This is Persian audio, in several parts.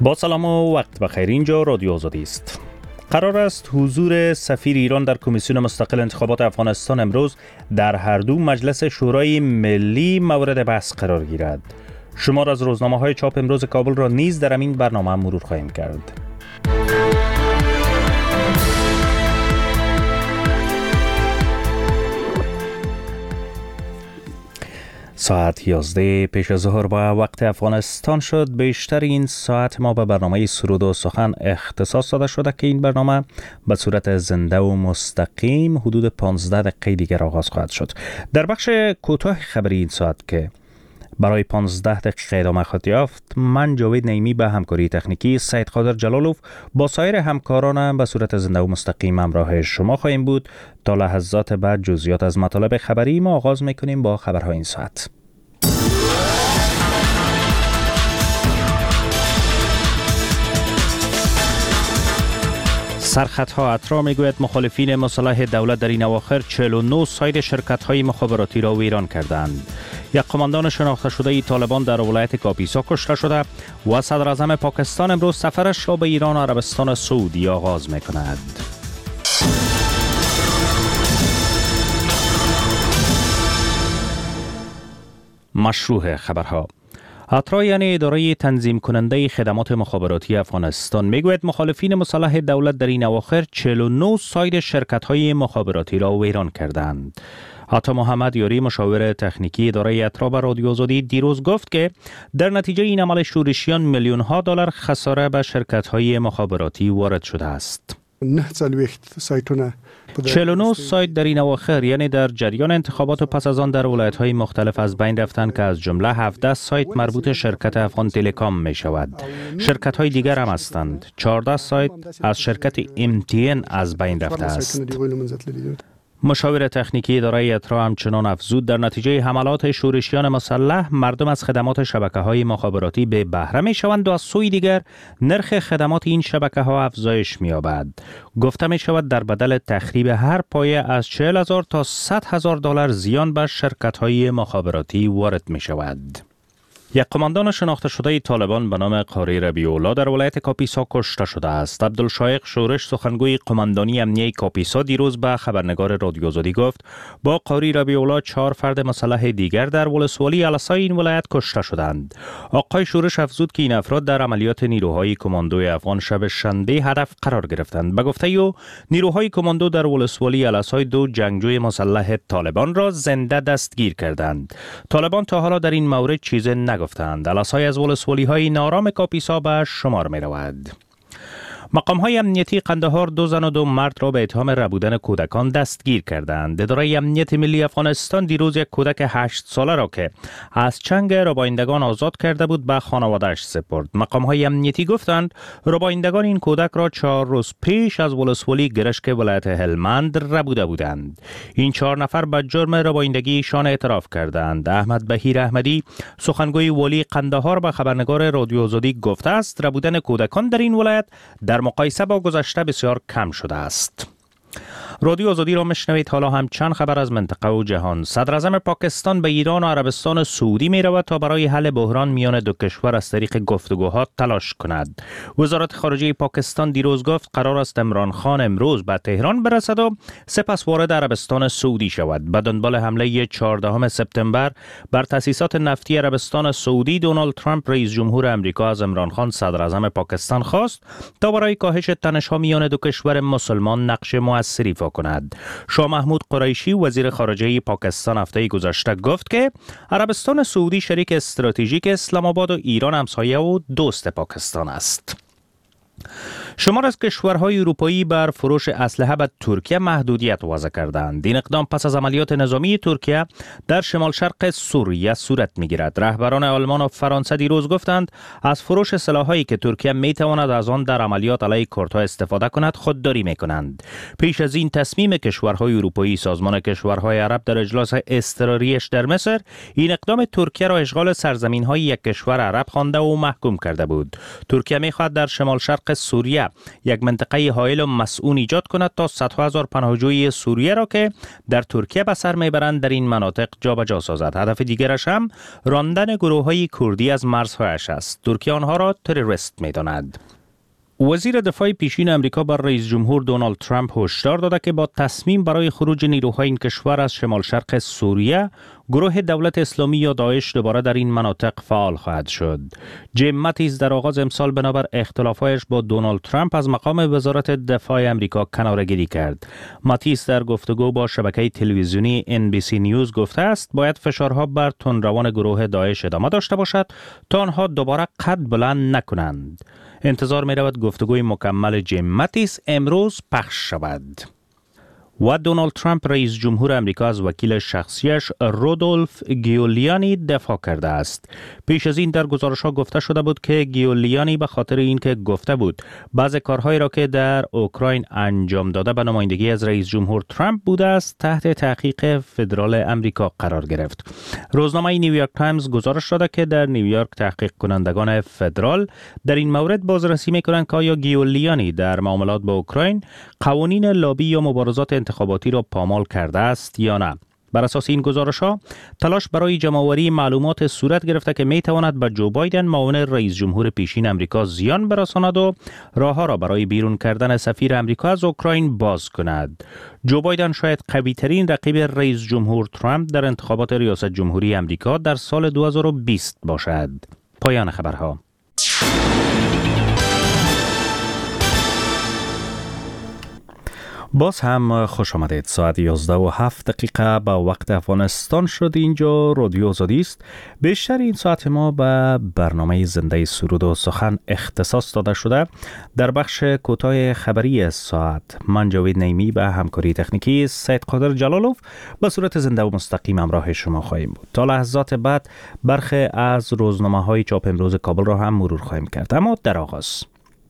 با سلام و وقت بخیر. اینجا رادیو آزادی است. قرار است حضور سفیر ایران در کمیسیون مستقل انتخابات افغانستان امروز در هر دو مجلس شورای ملی مورد بحث قرار گیرد. شمار از روزنامه‌های چاپ امروز کابل را نیز در این برنامه مرور خواهیم کرد. ساعت 11 پیش از ظهر با وقت افغانستان شد. بیشتر این ساعت ما به برنامه سرود و سخن اختصاص داده شده که این برنامه به صورت زنده و مستقیم حدود 15 دقیقه دیگر آغاز خواهد شد. در بخش کوتاه خبری این ساعت که برای 15 دقیقه ادامه خواهد یافت، من جاوید نعیمی به همکاری تکنیکی سید قادر جلالوف با سایر همکارانم به صورت زنده و مستقیم همراه شما خواهیم بود. تا لحظات بعد جزئیات از مطالب خبری ما آغاز میکنیم با خبرهای این ساعت. سرخطها اترا میگوید مخالفین مسلح دولت در این اواخر 49 ساید شرکت‌های مخابراتی را ویران کردند. یک قماندان شناخته شده طالبان در ولایت کاپیسا کشته شده و صدر اعظم پاکستان امروز سفرش را به ایران و عربستان سعودی آغاز می‌کند. مشروع خبرها. اترا یعنی اداره تنظیم کننده خدمات مخابراتی افغانستان میگوید مخالفین مسلح دولت در این اواخر 49 ساید شرکت‌های مخابراتی را ویران کردند. عطا محمد یاری مشاور تکنیکی اداره اترا به رادیو آزادی دیروز گفت که در نتیجه این عمل شورشیان میلیون‌ها دلار خساره به شرکت‌های مخابراتی وارد شده است. 49 سایت در این اواخر یعنی در جریان انتخابات و پس از آن در ولایت‌های مختلف از بین رفتند که از جمله 17 سایت مربوط شرکت افغان تلکام می شود. شرکت‌های دیگر هم هستند. 14 سایت از شرکت MTN از بین رفته است. مشاور تکنیکی اداره اترا همچنان افزود در نتیجه حملات شورشیان مسلح مردم از خدمات شبکه‌های مخابراتی به بهره می‌شوند و از سوی دیگر نرخ خدمات این شبکه‌ها افزایش می‌یابد. گفته می‌شود در بدل تخریب هر پایه از 40,000 تا 100,000 دلار زیان بر شرکت‌های مخابراتی وارد می‌شود. یک قماندان شناخته شده طالبان به نام قاری ربیع الله در ولایت کاپیسا کشته شده است. عبدالشایق شورش سخنگوی قماندانی امنیه کاپیسا دیروز به خبرنگار رادیو آزادی گفت با قاری ربیع الله 4 فرد مسلح دیگر در ولسوالی الاسای این ولایت کشته شدند. آقای شورش افزود که این افراد در عملیات نیروهای کماندوی افغان شب شنبه هدف قرار گرفتند. به گفته او نیروهای کماندو در ولسوالی الاسای 2 جنگجوی مسلح طالبان را زنده دستگیر کردند. طالبان تا حالا در این مورد چیزی گفتند. الاسای از ولسوالی‌های نارام کاپیسا به شمار می رود. مقام‌های امنیتی قندهار 2 زن و 2 مرد را به اتهام ربودن کودکان دستگیر کردند. اداره امنیت ملی افغانستان دیروز یک کودک 8 ساله را که از چنگ ربایندگان آزاد کرده بود به خانواده‌اش سپرد. مقام‌های امنیتی گفتند ربایندگان این کودک را 4 روز پیش از ولسوالی گرشک ولایت هلمند ربوده بودند. این 4 نفر به جرم ربایندگیشان اعتراف کردند. احمد بهیر احمدی سخنگوی والی قندهار به خبرنگار رادیو آزادی گفته است ربودن کودکان در این ولایت در مقایسه با گذشته بسیار کم شده است. رادیو آزادی را میشنوید. حالا هم چند خبر از منطقه و جهان. صدر اعظم پاکستان به ایران و عربستان سعودی می رود تا برای حل بحران میان دو کشور از طریق گفتگوها تلاش کند. وزارت خارجه پاکستان دیروز گفت قرار است عمران خان امروز به تهران برسد و سپس وارد عربستان سعودی شود. به دنبال حمله 14 سپتامبر بر تأسیسات نفتی عربستان سعودی، دونالد ترامپ رئیس جمهور آمریکا از عمران خان صدر اعظم پاکستان خواست تا برای کاهش تنش‌ها میان دو کشور مسلمان نقش موثری کند. شاه محمود قریشی وزیر خارجه پاکستان هفته گذشته گفت که عربستان سعودی شریک استراتژیک اسلام آباد و ایران همسایه و دوست پاکستان است. شمار از کشورهای اروپایی بر فروش اسلحه به ترکیه محدودیت وضع کردند. این اقدام پس از عملیات نظامی ترکیه در شمال شرق سوریه صورت می‌گیرد. رهبران آلمان و فرانسه دیروز گفتند از فروش سلاح‌هایی که ترکیه می‌تواند از آن در عملیات علیه کردها استفاده کند خودداری می‌کنند. پیش از این تصمیم کشورهای اروپایی سازمان کشورهای عرب در اجلاس اضطراریش در مصر این اقدام ترکیه را اشغال سرزمین‌های یک کشور عرب خوانده و محکوم کرده بود. ترکیه می‌خواهد در شمال شرق سوریه ترکیه یک منطقه حائل و مسئول ایجاد کند تا صدها هزار پناهجوی سوریه را که در ترکیه به سر میبرند در این مناطق جابجا سازد. هدف دیگرش هم راندن گروه‌های کردی از مرزهایش است. ترکیه آنها را تروریست می‌داند. وزیر دفاع پیشین امریکا بر رئیس جمهور دونالد ترامپ هشدار داده که با تصمیم برای خروج نیروهای این کشور از شمال شرق سوریه، گروه دولت اسلامی یا داعش دوباره در این مناطق فعال خواهد شد. جیم ماتیس در آغاز امسال بنابر اختلافاتش با دونالد ترامپ از مقام وزارت دفاع امریکا کناره‌گیری کرد. ماتیس در گفتگو با شبکه تلویزیونی NBC نیوز گفته است باید فشارها بر تندروان گروه داعش ادامه داشته باشد تا آنها دوباره قد بلند نکنند. انتظار می رود گفتگوی مکمل جیم ماتیس امروز پخش شود. و دونالد ترامپ رئیس جمهور امریکا از وکیل شخصیش رودولف گیولیانی دفاع کرده است. پیش از این در گزارش‌ها گفته شده بود که گیولیانی به خاطر اینکه گفته بود بعضی کارهایی را که در اوکراین انجام داده به نمایندگی از رئیس جمهور ترامپ بوده است تحت تحقیق فدرال امریکا قرار گرفت. روزنامه نیویورک تایمز گزارش داده که در نیویورک تحقیق کنندگان فدرال در این مورد بازرسی می‌کنند که آیا گیولیانی در معاملات با اوکراین قوانین لابی یا مبارزات انتخاباتی را پامال کرده است یا نه. بر اساس این گزارش‌ها تلاش برای جمع‌آوری معلومات صورت گرفته که می‌تواند به جو بایدن معاون رئیس جمهور پیشین امریکا زیان برساند و راه‌ها را برای بیرون کردن سفیر امریکا از اوکراین باز کند. جو بایدن شاید قوی‌ترین رقیب رئیس جمهور ترامپ در انتخابات ریاست جمهوری امریکا در سال 2020 باشد. پایان خبرها. باز هم خوش آمدید. ساعت 11:07 به وقت افغانستان شد. اینجا رادیو آزادی است. بیشتر این ساعت ما به برنامه زنده سرود و سخن اختصاص داده شده. در بخش کوتاه خبری ساعت من جاوید نیمی به همکاری تکنیکی سید قادر جلالوف به صورت زنده و مستقیم همراه شما خواهیم بود. تا لحظات بعد برخی از روزنامه‌های چاپ امروز کابل را هم مرور خواهیم کرد. اما در آغاز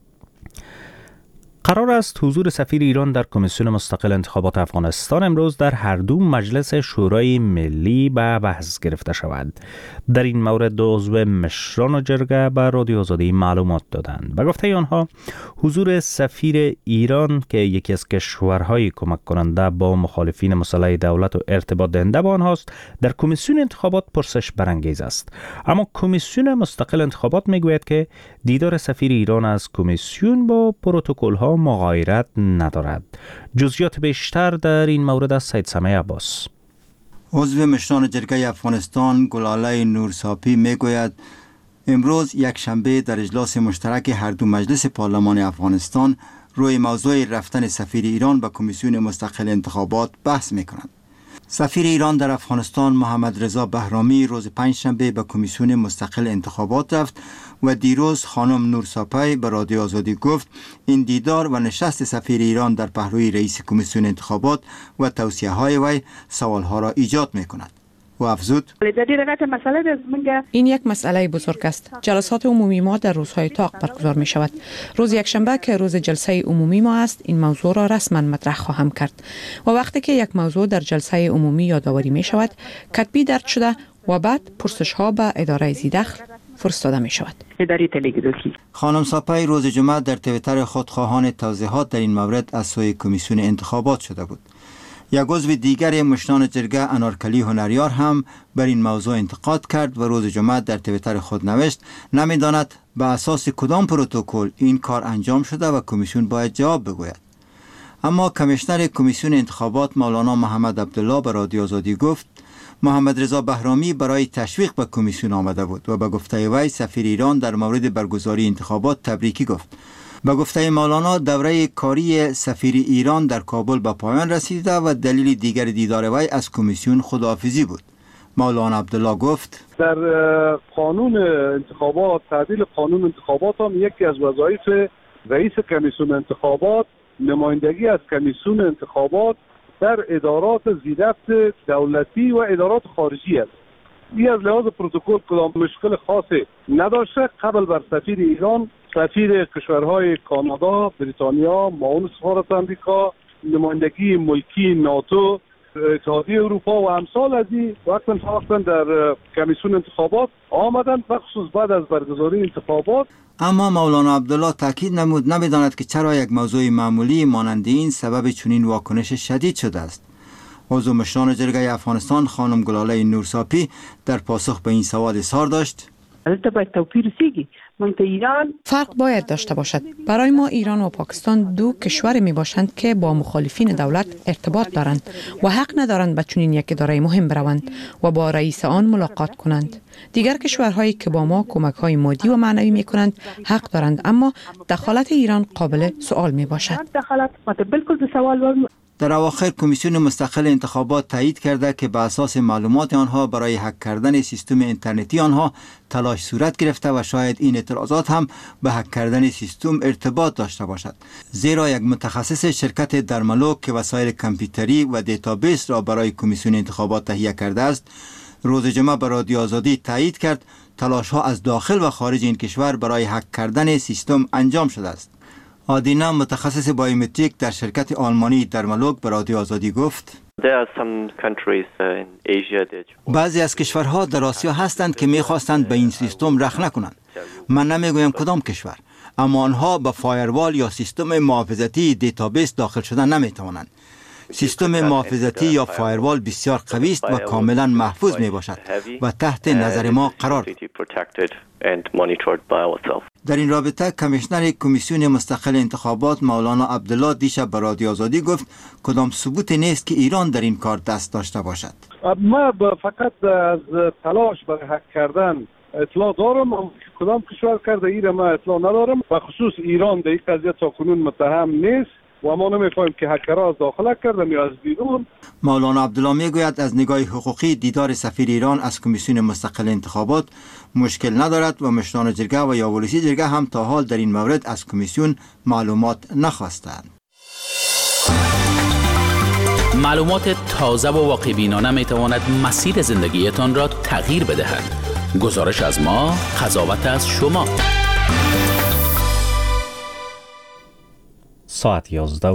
قرار است حضور سفیر ایران در کمیسیون مستقل انتخابات افغانستان امروز در هر دو مجلس شورای ملی به بحث گرفته شود. در این مورد دو عضو مشران جرگه به رادیو آزادی معلومات دادند. به گفته آنها حضور سفیر ایران که یکی از کشورهای کمک کننده با مخالفین مسلح دولت و ارتباط دهنده با آنهاست در کمیسیون انتخابات پرسش برانگیز است. اما کمیسیون مستقل انتخابات میگوید که دیدار سفیر ایران از کمیسیون با پروتکل‌ها مغایرت ندارد. جزئیات بیشتر در این مورد از سید سمیع عباس. عضو مشران جرگه افغانستان گلاله نورساپی میگوید امروز یک شنبه در اجلاس مشترک هر دو مجلس پارلمان افغانستان روی موضوع رفتن سفیر ایران به کمیسیون مستقل انتخابات بحث میکنند. سفیر ایران در افغانستان محمد رضا بهرامی روز پنجشنبه به کمیسیون مستقل انتخابات رفت و دیروز خانم نورساپی به رادیو آزادی گفت این دیدار و نشست سفیر ایران در پهلوی رئیس کمیسیون انتخابات و توصیه‌های وی سوالها را ایجاد می‌کند. و افزود این یک مسئله بزرگ است. جلسات عمومی ما در روزهای طاق برگزار می شود. روز یکشنبه که روز جلسه عمومی ما است این موضوع را رسما مطرح خواهم کرد و وقتی که یک موضوع در جلسه عمومی یادآوری می شود کتبی درج شده و بعد پرسش ها به اداره ذی‌دخل فرستاده می شود. خانم ساپی روز جمعه در توییتر خود خواهان توضیحات در این مورد از سوی کمیسیون انتخابات شده بود. یک عضو دیگر مشران جرگه انارکلی هنریار هم بر این موضوع انتقاد کرد و روز جمعه در توییتر خود نوشت نمیداند به اساس کدام پروتکل این کار انجام شده و کمیسیون باید جواب بگوید. اما کمیشنر کمیسیون انتخابات مولانا محمد عبدالله به رادیو آزادی گفت محمد رضا بهرامی برای تشویق به کمیسیون آمده بود و به گفته وی سفیر ایران در مورد برگزاری انتخابات تبریکی گفت. به گفته مولانا دوره کاری سفیر ایران در کابل به پایان رسیده و دلیل دیگر دیدار وی از کمیسیون خداحافظی بود. مولانا عبدالله گفت در قانون انتخابات تعدیل قانون انتخابات هم یکی از وظایف رئیس کمیسیون انتخابات نمایندگی از کمیسیون انتخابات در ادارات ذی‌دخل دولتی و ادارات خارجی است. این از لحاظ پروتکل کدام مشکل خاصی نداشته. قبل بر سفیر ایران سفیر کشورهای کانادا، بریتانیا، معاون سفارت آمریکا، نمایندگی ملکی ناتو، اتحادیه اروپا و امثال از این وقتا در کمیسیون انتخابات آمدند، بخصوص بعد از برگزاری انتخابات. اما مولانا عبدالله تاکید نمود نمی‌داند که چرا یک موضوع معمولی مانند این سبب چنین واکنش شدید شده است. عضو مشران جرگه افغانستان خانم گلاله نورساپی در پاسخ به این سوال اظهار داشت: فرق باید داشته باشد. برای ما ایران و پاکستان دو کشور می باشند که با مخالفین دولت ارتباط دارند و حق ندارند به چنین یک اداره مهم بروند و با رئیس آن ملاقات کنند. دیگر کشورهایی که با ما کمک‌های مادی و معنوی می کنند حق دارند، اما دخالت ایران قابل سوال می باشد. در اواخر کمیسیون مستقل انتخابات تایید کرده که به اساس معلومات آنها برای هک کردن سیستم اینترنتی آنها تلاش صورت گرفته و شاید این اعتراضات هم به هک کردن سیستم ارتباط داشته باشد، زیرا یک متخصص شرکت درملوک که وسایل کامپیوتری و دیتابیس را برای کمیسیون انتخابات تهیه کرده است، روز جمعه به رادیو آزادی تایید کرد تلاش ها از داخل و خارج این کشور برای هک کردن سیستم انجام شده است. آدینا متخصص بایومتریک در شرکت آلمانی درملوک به رادیو آزادی گفت: بعضی از کشورها در آسیا هستند که می‌خواستند به این سیستم رخ نکنند. من نمیگویم کدام کشور، اما آنها به فایروال یا سیستم محافظتی دیتابیس داخل شدن نمی‌توانند. سیستم محافظتی یا فایروال بسیار قوی است و کاملا محفوظ می باشد و تحت نظر ما قرار دارد. در این رابطه کمیشنر کمیسیون مستقل انتخابات مولانا عبدالله دیشب به رادیو آزادی گفت کدام ثبوت نیست که ایران در این کار دست داشته باشد. ما فقط از تلاش برای هک کردن اطلاع دارم، کدام کشور کرده ایران ما اطلاع ندارم. و خصوص ایران در این قضیه تاکنون متهم نیست و ما نمی‌فهمیم که هکرها از داخل کردن یا از بیرون. مولانا عبدالله میگوید از نگاه حقوقی دیدار سفیر ایران از کمیسیون مستقل انتخابات مشکل ندارد و مشران جرگه و یا ولسی جرگه هم تا حال در این مورد از کمیسیون معلومات نخواستند. معلومات تازه و واقع بینانه می تواند مسیر زندگیتان را تغییر بدهد. گزارش از ما، قضاوت از شما. ساعت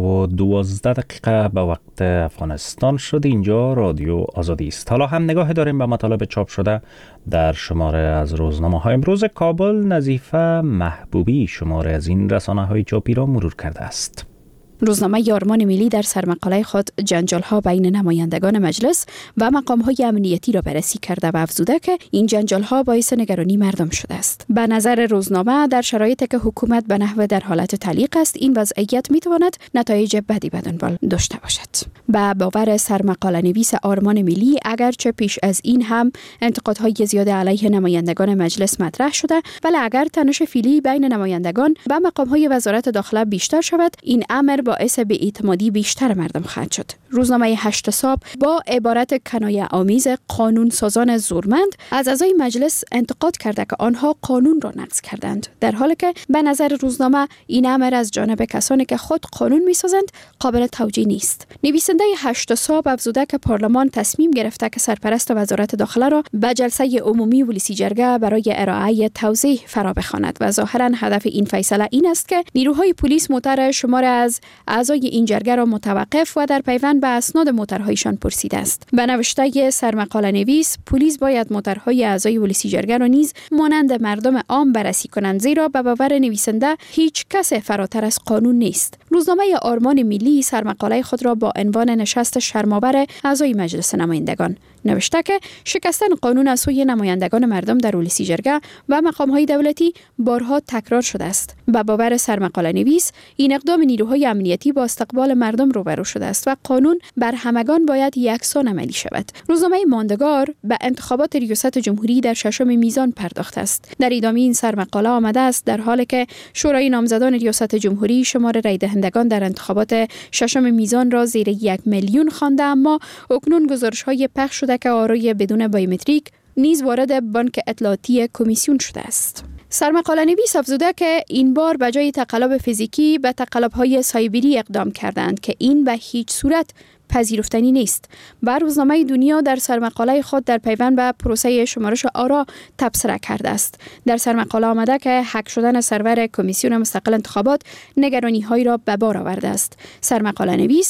11:12 به وقت افغانستان شد. اینجا رادیو آزادی است. حالا هم نگاه داریم به مطالب چاپ شده در شماره از روزنامه‌های امروز. کابل نظیفه محبوبی شماره از این رسانه‌های چاپی را مرور کرده است. روزنامه آرمان ملی در سرمقاله خود جنجال‌ها بین نمایندگان مجلس و مقام‌های امنیتی را بررسی کرده و افزوده که این جنجال‌ها باعث نگرانی مردم شده است. به نظر روزنامه در شرایطی که حکومت به نحو در حالت تعلیق است، این وضعیت می‌تواند نتایج بدی به دنبال داشته باشد. به باور سرمقاله نویس آرمان ملی، اگرچه پیش از این هم انتقادهای زیاد علیه نمایندگان مجلس مطرح شده، ولی اگر تنش فعلی بین نمایندگان و مقام‌های وزارت داخله بیشتر شود، این امر باعث بی‌اعتمادی بیشتر مردم خواهد شد. روزنامه 8 صبح با عبارت کنایه آمیز قانون سازان زورمند از اعضای مجلس انتقاد کرده که آنها قانون را نقض کردند، در حالی که به نظر روزنامه این امر از جانب کسانی که خود قانون می‌سازند قابل توجیه نیست. نویسنده 8 صبح افزوده که پارلمان تصمیم گرفته که سرپرست وزارت داخله را به جلسه عمومی ولسی جرگه برای ارائه توضیح فرا بخواند و ظاهراً هدف این فیصله این است که نیروهای پلیس موتر شمار از اعضای این جرگه را متوقف و در پیوند به اسناد موترهایشان پرسیده است. به نوشته سرمقاله نویس، پلیس باید موترهای اعضای ولسی جرگه را نیز مانند مردم عام بررسی کنند، زیرا به باور نویسنده هیچ کس فراتر از قانون نیست. روزنامه آرمان ملی سرمقاله خود را با عنوان نشست شرم‌آور اعضای مجلس نمایندگان نوشته که شکستن قانون از سوی نمایندگان مردم در ولسی جرگه و مقام‌های دولتی بارها تکرار شده است. به باور سرمقاله نویس، این اقدام نیروهای امنیتی با استقبال مردم روبرو شده است و قانون بر همگان باید یکسان عملی شود. روزنامه ماندگار به انتخابات ریاست جمهوری در 6 میزان پرداخته است. در ادامه این سرمقاله آمده است در حالی که شورای نامزدان ریاست جمهوری شمار رای دهندگان در انتخابات 6 میزان را زیر 1 میلیون خوانده، اما اکنون گزارش‌های پخش شده که آرای بدون بایومتریک نیز وارد بانک اطلاعاتی کمیسیون شده است. سرمقاله نویس افزوده که این بار به جای تقلب فیزیکی به تقلب‌های سایبری اقدام کردند که این به هیچ صورت پذیرفتنی نیست. بر روزنامه دنیا در سرمقاله خود در پیوند به پروسه شمارش آرا تبصره کرده است. در سرمقاله آمده که هک شدن سرور کمیسیون مستقل انتخابات نگرانی‌هایی را به بار آورده است. سرمقاله نویس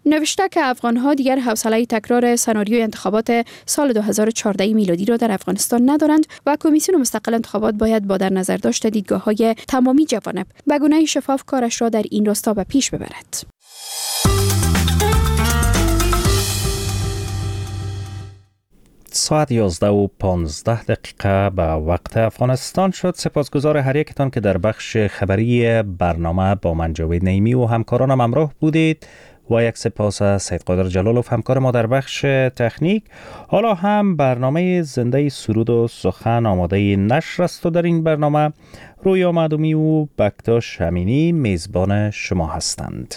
نوشته که افغان‌ها دیگر حوصله تکرار سناریوی انتخابات سال 2014 میلادی را در افغانستان ندارند و کمیسیون مستقل انتخابات باید با در نظر داشت دیدگاه‌های تمامی جوانب به گونه شفاف کارش را در این راستا به پیش ببرد. ساعت 11:15 به وقت افغانستان شد. سپاسگزار هر یکتان که در بخش خبری برنامه با من جاوید نعیمی و همکارانم همراه بودید و یک سپاس از سید قادر جلالوف همکار ما در بخش تکنیک. حالا هم برنامه زنده سرود و سخن آماده نشر است و در این برنامه رویا معدومی و بکتاش امینی میزبان شما هستند.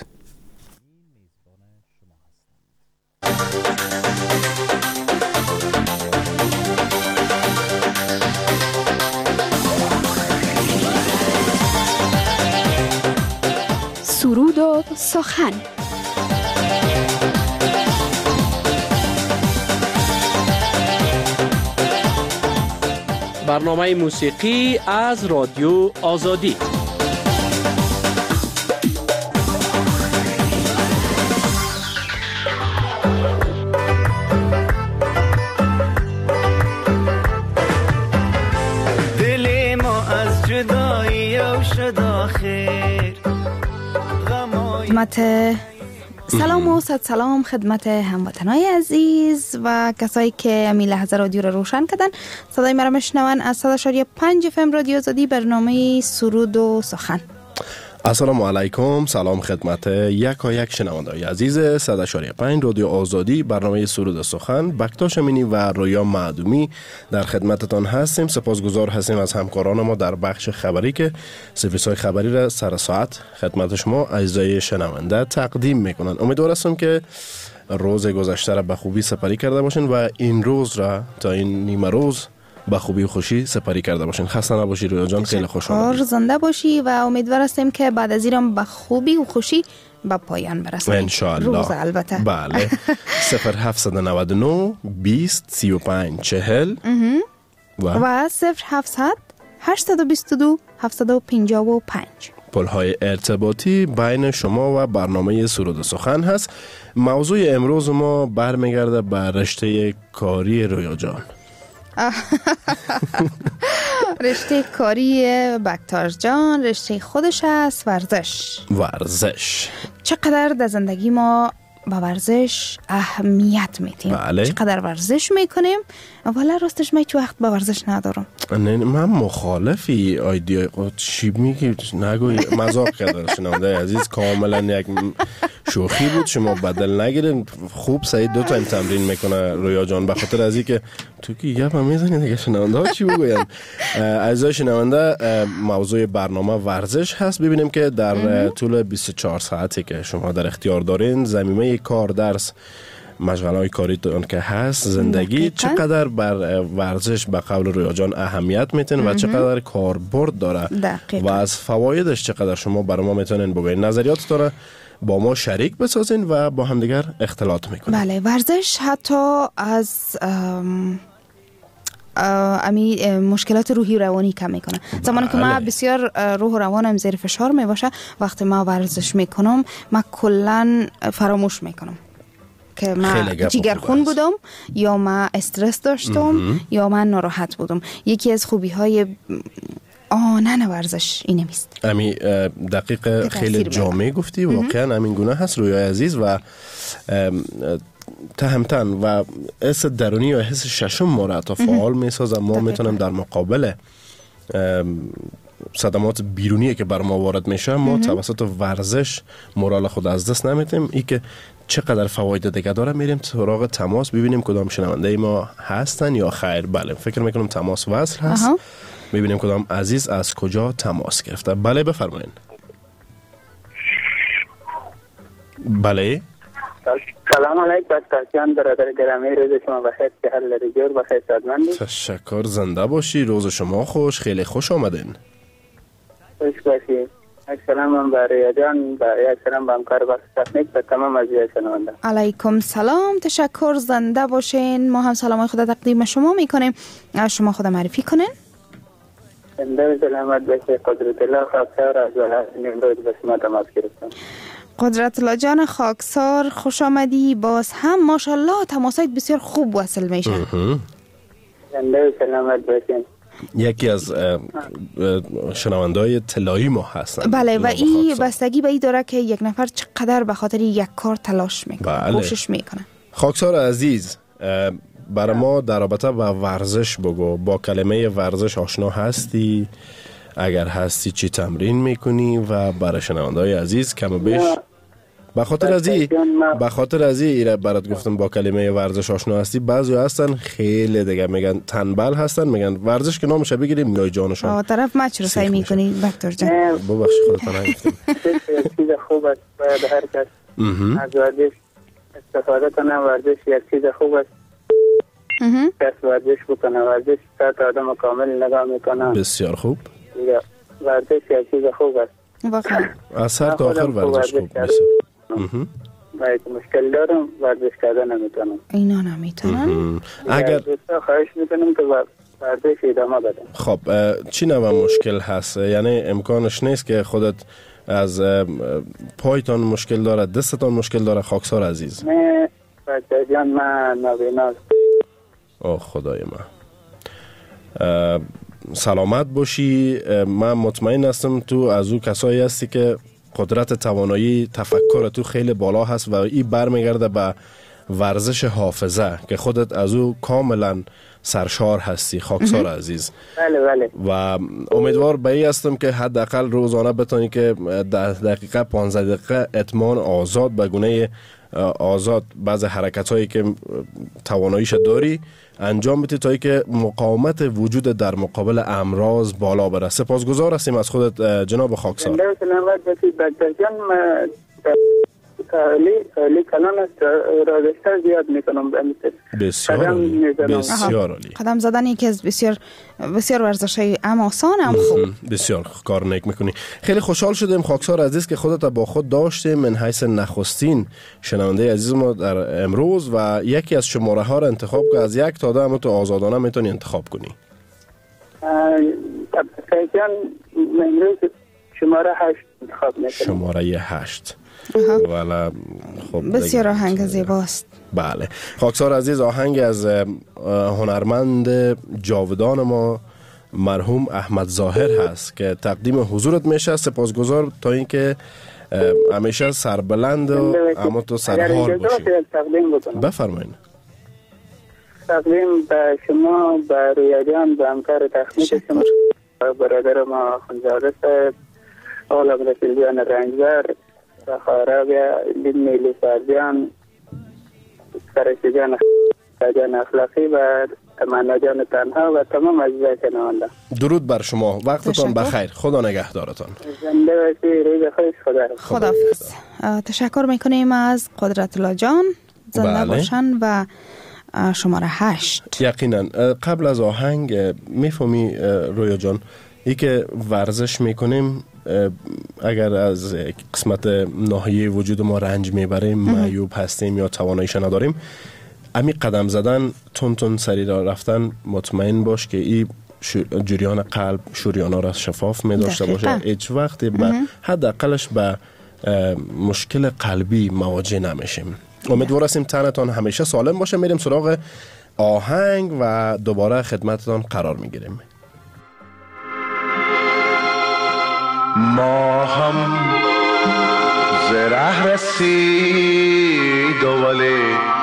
سرود و سخن. برنامه موسیقی از رادیو آزادی. دل ما از جدایی و شد آخر. سلام و صد سلام خدمت هموطنای عزیز و کسایی که امی لحظه رادیو را روشن کردن. صدای مرا میشنون از 100.5 FM رادیو آزادی، برنامه سرود و سخن. السلام علیکم، سلام خدمت یک شنونده‌های عزیز 100.5 رادیو آزادی، برنامه سرود و سخن. بکتاش امینی و رویا معدومی در خدمتتان هستیم. سپاسگزار هستیم از همکاران ما در بخش خبری که سرویس‌های خبری را سر ساعت خدمت شما عزیزای شنونده تقدیم میکنن. امیدوار هستم که روز گذشته را به خوبی سپری کرده باشین و این روز را تا این نیمه روز با خوبی و خوشی سپری کرده باشین. خسته نباشی رویا جان، خیلی خوش آمدید. زنده باشی و امیدوار هستیم که بعد از اینم با خوبی و خوشی به پایان برسیم ان شاء الله. روز البته. بله. 0799 20 35 40 و 0700 822 755 پل‌های ارتباطی بین شما و برنامه سرود و سخن هست. موضوع امروز ما برمیگرده به رشته کاری رویا جان. رشته کاری بکتاش جان رشته خودش است، ورزش. چقدر در زندگی ما با ورزش اهمیت میدیم. بله. چقدر ورزش میکنیم. والا راستش من هیچ وقت با ورزش ندارم. نه من مخالفی آیدیا چی میگی؟ نگوی، مذاق کردم شنونده عزیز، کاملا یک شوخی بود، شما بدل نگیرین. خوب سعید 2 تا تمرین میکنه رویا جان، به خاطر از اینکه تو که یه میزنی دیگه شنونده ها چی بگوین. عزیزای شنونده، موضوع برنامه ورزش هست. ببینیم که در طول 24 ساعتی که شما در اختیار دارین، زمینه کار، درس، مشغله‌های کاریتون که هست، زندگی، چقدر بر ورزش به قول رویا جان اهمیت میتین و چقدر کاربرد داره و از فوایدش چقدر شما برای ما میتونین بگوین. نظریاتتون با ما شریک بسازین و با همدیگر اختلاط میکنین. بله، ورزش حتی از مشکلات روحی و روانی کم میکنه. زمانی که من بسیار روح و روانم زیر فشار میباشه، وقتی من ورزش میکنم من کلا فراموش میکنم که من جگرخون بودم یا من استرس داشتم یا من ناراحت بودم. یکی از خوبی های نه ورزش اینه میست. امی دقیق خیلی جامع گفتی، واقعا همین گونه هست رویا عزیز. و تهمتن و حس درونی و حس ششم ما را تا فعال میسازه. ما میتونیم در مقابل صدمات بیرونی که بر ما وارد میشه، ما توسط ورزش مورال خود از دست نمیدیم. ای که چقدر فواید دیگه داره. میریم سراغ تماس، ببینیم کدام شنونده ما هستن یا خیر. بله، فکر میکنم تماس وصل هست. ببینیم کدام عزیز از کجا تماس گرفته. بله بفرمایید. بله. سلام علیکم بکتاشیان، برادر گرامی، روز شما بخیر، که حال لري جور بخیر، سلامتی. تشکر، زنده باشی، روز شما خوش، خیلی خوش آمدین. خوش باشی. سلام برای جان، برای سلام به همکار بخش تکنیک و تمام عزیزان شنونده. علیکم سلام، تشکر، زنده باشین. ما هم سلامای خدا تقدیم شما میکنیم. شما خدا معرفی کنین. زنده و سلامت باشی. قدرت الله خواستار از ولایت نیمروز به شما تماس گرفتم. قدرت الله جان خاکسار خوش آمدی. باز هم ماشاءالله تماسایت بسیار خوب وصل میشه. زنده سلامت باشین. یکی از شنونده‌های طلایی ما هستن. بله و این بستگی به این داره که یک نفر چقدر به خاطر یک کار تلاش میکنه. بله. کوشش میکنه. خاکسار عزیز، برای ما در رابطه با ورزش بگو. با کلمه ورزش آشنا هستی؟ اگر هستی چی تمرین میکنی؟ و برای شنونده‌های عزیز کم و بیش به خاطر از این برات گفتم با کلمه ورزش آشنا هستی. بعضی هستن خیلی دیگه میگن تنبل هستن، میگن ورزش که نامش بگیریم میای جانشان. طرف مچ رو سعی میکنی دکتر جان. ببخش خودت نگفتم. چیز خوب است باید هر کس از ورزش استفاده کنه. ورزش یک چیز خوب است. کس ورزش بکنه، ورزش سطح آدم کامل نگاه میکنه. بسیار خوب. ورزش یک چیز خوب است واقعا. از سر تا آخر ورزش خوب. باید مشکل دارم ورزش کردن نمیتونم. اینا نمیتونن. اگر خواهش میکنم که ورزش ادامه بدم. خب چی نوع مشکل هست؟ یعنی امکانش نیست که خودت از پایتان مشکل داره، دستتان مشکل داره؟ خاکسار عزیز نه بچه جان، من نابیناست. اوه خدای من، سلامت باشی. من مطمئن هستم تو از او کسایی هستی که قدرت توانایی تفکر تو خیلی بالا هست و این برمیگرده به ورزش حافظه که خودت از او کاملا سرشار هستی. خاکسار عزیز. بله. و امیدوار به این هستم که حداقل روزانه بتونی که 10 دقیقه 15 دقیقه اطمینان آزاد به گونه آزاد بعض حرکت هایی که تواناییش داری انجام بدی تا که مقاومت وجود در مقابل امراض بالا بره. سپاسگزار هستیم از خودت جناب خاکسار. سلامت باشید دکتر جان. علی کلان است، رادشتر زیاد میکنم. بسیار عالی. قدم زدن یکی از بسیار ورزش‌های آسان هم خوب. بسیار کار نیک میکنی. خیلی خوشحال شدیم خاکسار عزیز که خودت با خود داشتیم من حیث نخستین شنونده عزیز ما در امروز و یکی از شماره ها را انتخاب که از 1 تا 10 تو آزادانه میتونی انتخاب کنی. جان امروز شماره 8 انتخاب میکنم. شماره 8. والا خب بسیار آهنگ زیباست. بله خاکسار عزیز، آهنگ از هنرمند جاودان ما مرحوم احمد ظاهر هست که تقدیم حضورت میشه. سپاسگزار تا اینکه همیشه سربلند و اما تو سرحال باشی. بفرمایید. تقدیم به شما، به رویا جان، به همکار تخنیک شما، برادر ما خونزاده صاحب، آقای عبدالرسول جان رنجبر، خارابیا لیلی فرجان، فرشته جان اخلاقی و تمنا جان تنها و تمام عزیزای شنونده. درود بر شما، وقتتان بخیر، خدا نگهدارتان. زنده باشی، روز خوش. خداحافظ. تشکر میکنیم از قدرت الله جان، زنده باشن. و شماره 8 یقینا قبل از آهنگ میفهمی رویا جان ای که ورزش میکنیم اگر از قسمت ناحیه وجود ما رنج میبریم، معیوب هستیم یا تواناییش نداریم، امی قدم زدن، تون سری را رفتن، مطمئن باش که این جریان قلب شریانا را شفاف می داشته باشه. هیچ وقت حداقلش به مشکل قلبی مواجه نمیشیم. امیدوار هستیم تنتان همیشه سالم باشه. میریم سراغ آهنگ و دوباره خدمتتان قرار میگیریم. ما هم زره رسید ولی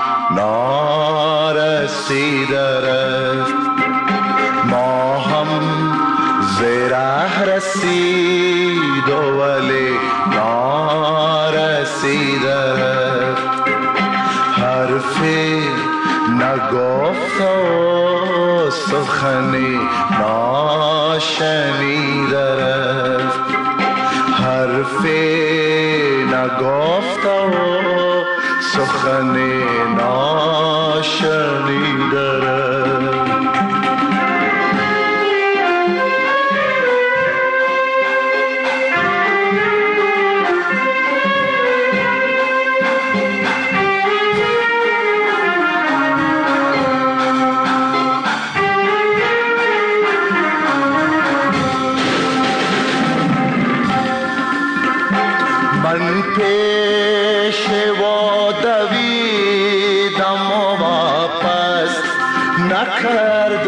نارسیده رفت. ما هم زره رسید ولی نارسیده رفت. حرفی نگفت و سخنی ناشنیده رفت. حرفی نگفت و سخنی ناشنیده رفت. من پیش و دویدم و واپس نکرد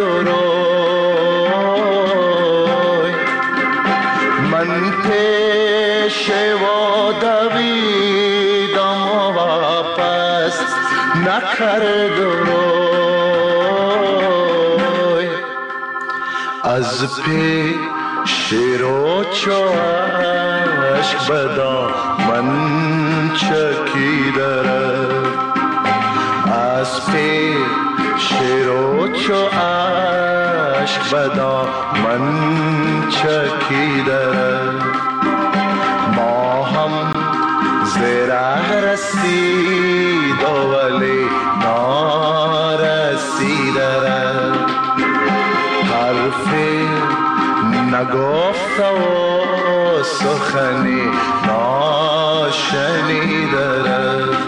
روی. من پیش و دویدم و واپس نکرد روی. از پیش رو چو عشق بدا من چکیده رفت. از پیش رو چو عشق بدا من چکیده رفت. ما هم زره رسید ولی نارسیده رفت. حرفی نگفته و سخنی ناشنیده رفت.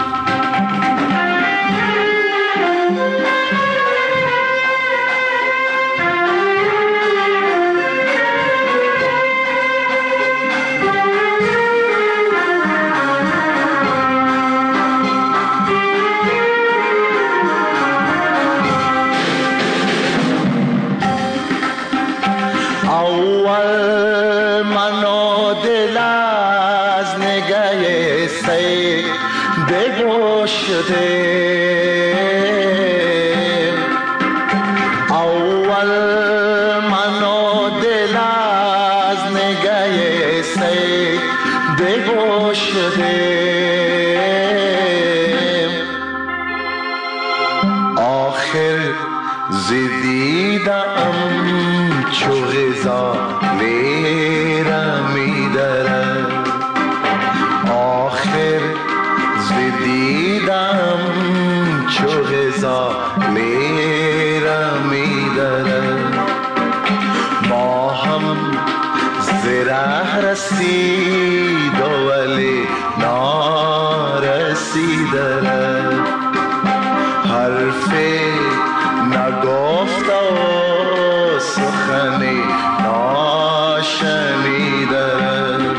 اول من و دل از نگه سی بگشتیم. آخر زدیدم چو غذا میرمیدرم. آخر زدیدم چو غذا میرمیدرم. ما هم زره رسید ولی نارسیدرم. حرفی نگفت و سخنی ناشنیدرم.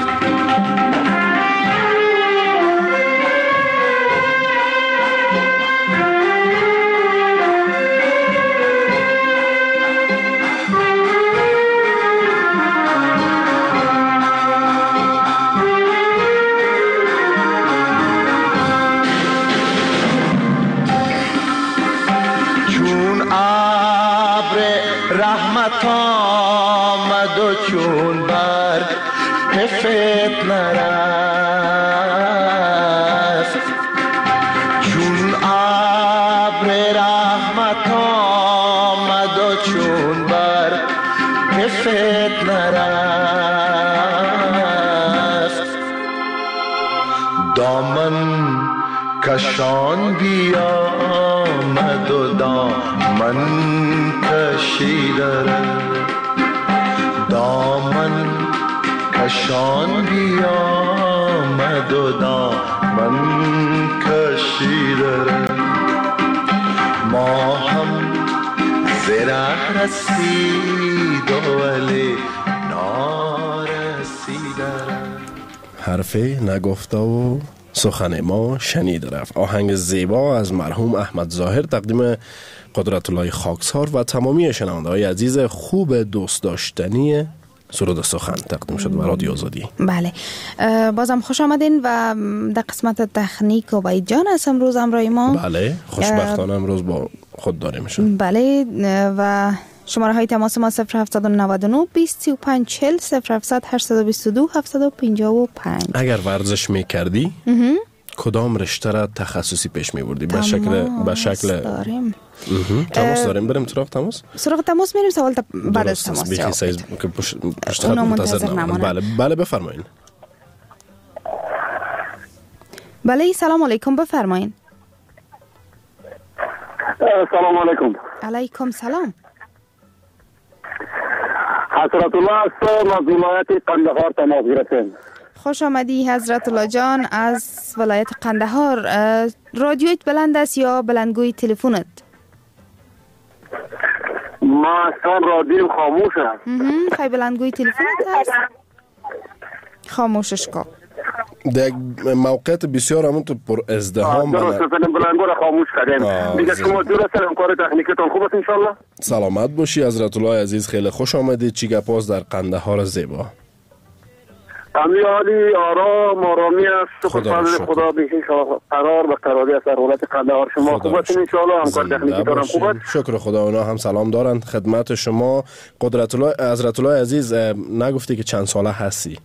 آمد و چون برگ فتنه رفت. چون ابر رحمت آمد و چون برگ فتنه رفت. دامن کشان بیامد و دامن کشیده. دامن کشان بیامد و دامن کشیده. ما هم زره رسید ولی نارسیده. حرفی نگفته و سخن ما شنیده رفت. آهنگ زیبا از مرحوم احمد ظاهر تقدیم قدرت الله خاکسار و تمامی شنونده‌های عزیز خوب دوست داشتنی سرود سخن تقدیم شد برای رادیو آزادی. بله، بازم خوش آمدین و در قسمت تکنیک و وحید جان هست امروز همراه ما. بله، خوشبختانه امروز با خود داریمشون. بله، و شماره های تماس ما 0799 2035 40 0700 822 755. اگر ورزش میکردی کدام رشته را تخصصی پیش میبردی؟ به شکل داریم. تماس داریم، بریم سراغ تماس میریم. سوال بعد از تماس بیخی سایز که پشت خط منتظر نمانه. بله بفرمایین. بله، سلام علیکم، بفرمایین. سلام علیکم. علیکم سلام. حضرت الله است از ولایت قندهار تماس گرفتیم. خوش آمدی حضرت الله جان از ولایت قندهار. رادیویت بلند است یا بلندگوی تلفنت؟ ما اصلا رادیو خاموشه. خیلی بلندگوی تلفنت هست؟ خاموشش کن. در موقعیت بسیار همونطور پر ازدهام درست بلنگو را خاموش کردیم. دیگه شما درست کار تکنیکتون خوب است انشالله. سلامت باشی حضرت الله عزیز، خیلی خوش آمدید. چی گپاست در قندهار زیبا؟ همه حالی آرامی است. خدا بیشین قرار و قراری است در ولایت قندهار. شما خوب است انشالله؟ همکار تکنیکتون خوب است؟ شکر خدا، اونا هم سلام دارند خدمت شما. حضرت الله عزیز، نگفتی که چند ساله هستی؟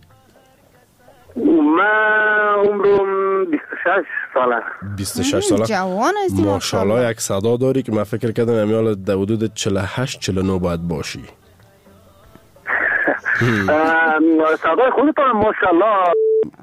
من عمرم 26 ساله. 26 ساله؟ جوان هستی ماشاءالله. یک صدا داری که من فکر کردم امیال در حدود 48 49 باید باشی. صدای خودتون ماشاءالله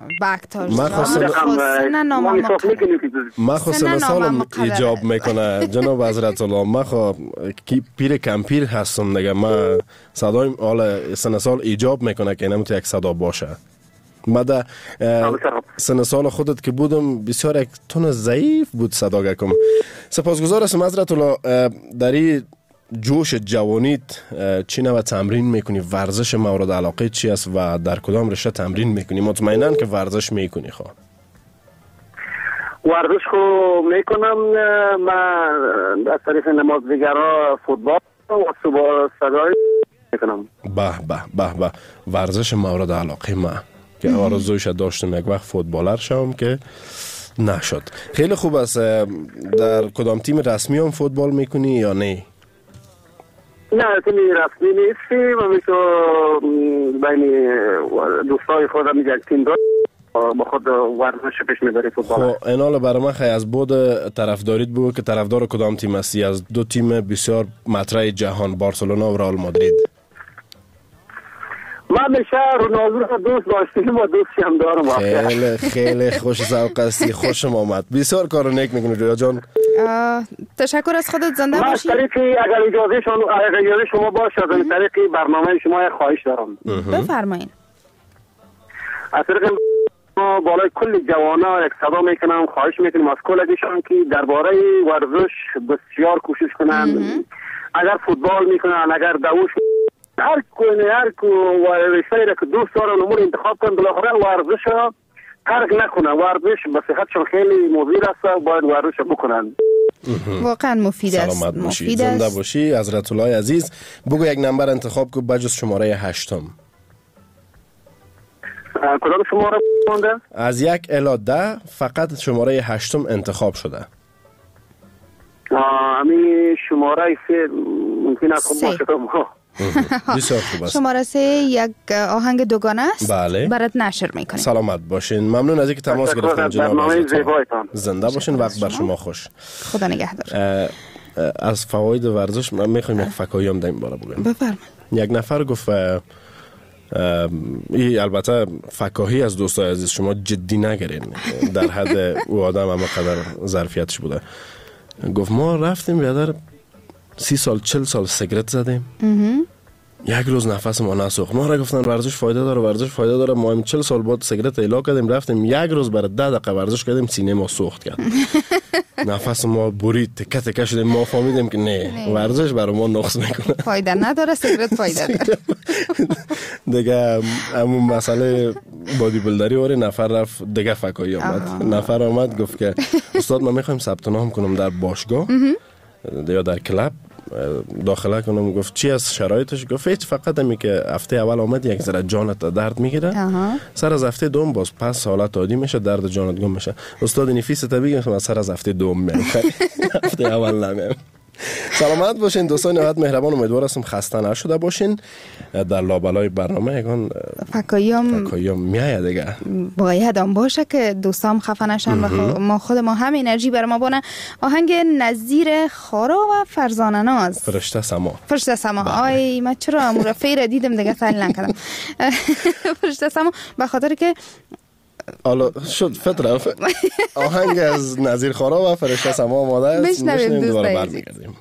ما خواستم سالم ایجاب میکنه جناب حضرت الله. ما پیر کمپیر هستم دیگه. ما صدای حالا سن سال ایجاب میکنه که نمیتونه یک صدا باشه. ما در سن سال خودت که بودم بسیار یک تون ضعیف بود صدا گکم. سپاسگزار هستم حضرت الله. در این جوش جوانیت چی نوع تمرین میکنی؟ ورزش مورد علاقه چی است و در کدام رشته تمرین میکنی؟ مطمئناً که ورزش میکنی. خواه ورزش خو میکنم. من از طریق نمازدیگرها فوتبال و صبح سگای میکنم. به ورزش مورد علاقه ما که آرزویش داشتم یک وقت فوتبالر شوم که نشد. خیلی خوب است. در کدام تیم رسمی هم فوتبال میکنی یا نه؟ نه تیمی رسمی نیستی و میتو بین دوستای خودم یک تیم دارم با خود ورزش پیش میبری فوتبال. خب اینال برای من خیلی از بود طرفداریت بگو که طرفدار کدام تیم هستی از دو تیم بسیار مطرح جهان، بارسلونا و رئال مادرید؟ من میشه رونالدو رو دوست داشتیم و دوستی هم دارم. خیلی خوش ذوق هستی. خوشم آمد. بسیار کار نیک میکنی رویا جان. تشکر از خودت. زنده باشی. من طریقی اگر اجازه شما باشه از طریقی برنامه شما یک خواهش دارم. بفرمایین. از طریق ما بالای کل جوانا یک صدا میکنم، خواهش میکنم از کلگیشان که درباره ورزش بسیار کوشش کنند. اگر فوتبال میکنن، اگر دوش، هر کو ورزشی که دوست دارن امور انتخاب کنن، بالاخره ورزش را ترک نکنن. ورزش به صحتشون خیلی مضر است و باید ورزش بکنن. واقعا مفید است. سلامت باشی. زنده باشی حضرت الله عزیز. بگو یک نمبر انتخاب کن بجز شماره 8. کدام شماره مونده؟ از 1 الی 10 فقط شماره 8 انتخاب شده. همین شماره 3 ممکن است خوب باشه. بسیار خوب است. شماره 3 یک آهنگ دوگانه است. بله. برات نشر میکنیم. سلامت باشین. ممنون از اینکه تماس گرفتین جناب حضرت. زنده باشین. وقت بر شما خوش. خدا نگهدار. از فواید ورزش من میخوایم یک فکایی هم در این باره بگم. بفرمایید. یک نفر گفت البته فکاهی از دوستای عزیز شما جدی نگیرین، در حد او آدم اما قدر ظرفیتش بوده. گفت ما رفتیم بیادر 30 سال 40 سال سیگرت زدیم، یک روز نفس ما نسوخت. ما را گفتن ورزش فایده داره، ورزش فایده داره. ما هم 40 سال بعد سیگرت ایلا کردیم، رفتیم یک روز برای 10 دقیقه ورزش کردیم، سینه ما سوخت کرد. نفس ما برید، تکه تکه شدیم. ما فهمیدیم که نه ورزش برای ما نقص میکنه، فایده نداره، سیگرت فایده داره. دیگه همون مسئله بادی بیلدری واره نفر رفت دیگه فکایی آمد. نفر آمد گفت که استاد ما میخوایم ثبت نام کنم در باشگاه یا در کلاب داخله کنم. گفت چی از شرایطش؟ گفت هیچ، فقط همی که هفته اول آمد یک ذره جانت درد میگیره، سر از هفته دوم باز پس حالت عادی میشه، درد جانت گم میشه. استاد نفیس طبیعی که سر از هفته دوم میام، هفته اول نمیام. سلامت باشین دوستان نهایت مهربان. امیدوار هستم خسته نشده باشین. در لابلای برنامه یکان فکاییم میایه دیگه، باید هم باشه که دوستام خفه نشن و ما خود ما هم انرژی بر ما بونه. آهنگ نظیر خارا و فرزانه ناز، فرشته سما. فرشته سما. آی من چرا مرفعی را دیدم دیگه تحلیل نکردم. فرشته سما به خاطر که حالا شد فتره آهنگ از نظیر خارا و فرشته سما آماده است. بشنویم دوباره برمیگردیم.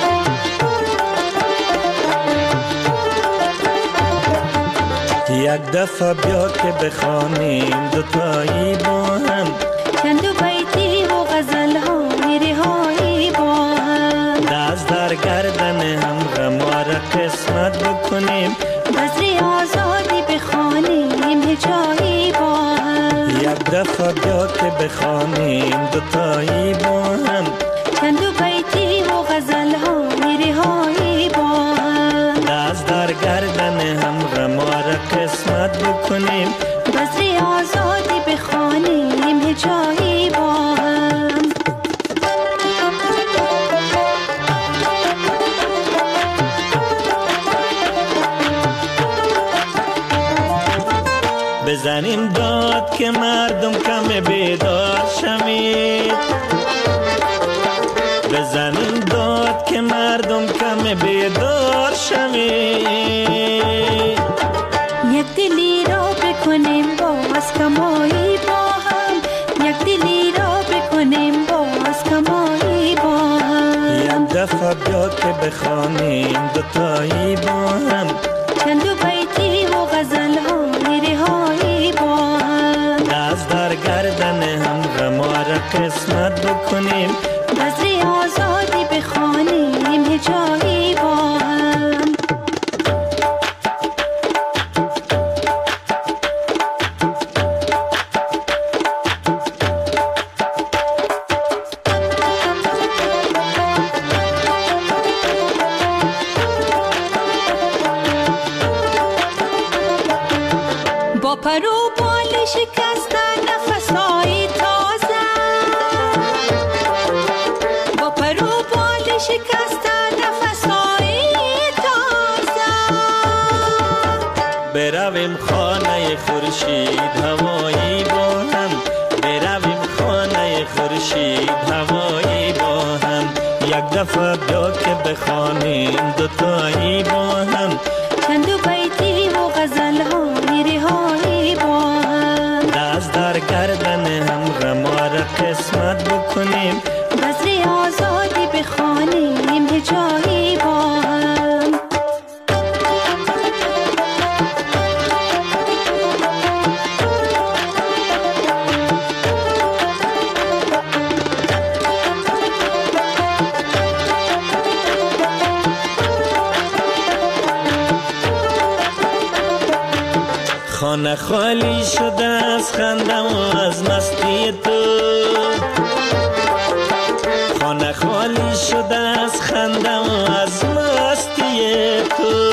یک دفعه بیا که بخوانیم دوتایی با هم چند بیتی و غزل ها میرهایی با هم دست در گردن هم غمار قسمت بکنیم بزری آزادی بخوانیم هجایی با هم یک دفعه بیا که بخوانیم دوتایی با هم چند بیتی و غزل ها میرهایی با هم دست در گردن هم غمار قسمت بکنیم بزری آزادی بخوانیم هجایی با هم بزنیم داد که مردم کم بیدار شمید بزنیم داد که مردم کم بیدار شمید یک دلی را بکنیم باز کمایی با هم یک دلی را بکنیم باز کمایی با هم یک دفعه بیا که بخوانیم دوتایی با هم چند بیتی و غزل ها میرهایی با هم دست در گردن هم غمار قسمت بکنیم بزری آزادی بخوانیم هجایی با هم با پرو بال شکستن نفسایی تازه با پرو بال شکستن نفسایی تازه برویم خانه خورشید هوایی با هم برویم خانه خورشید هوایی با هم یک دفعه بیا که بخوانیم دوتایی با هم چند بیتی و غزل ها میرهایی با هم دست در گردن هم غمار قسمت بکنیم بزری آزادی بخوانیم هجایی با هم خانه خالی شده از خندم و از مستی تو خانه خالی شده از خندم و از مستی تو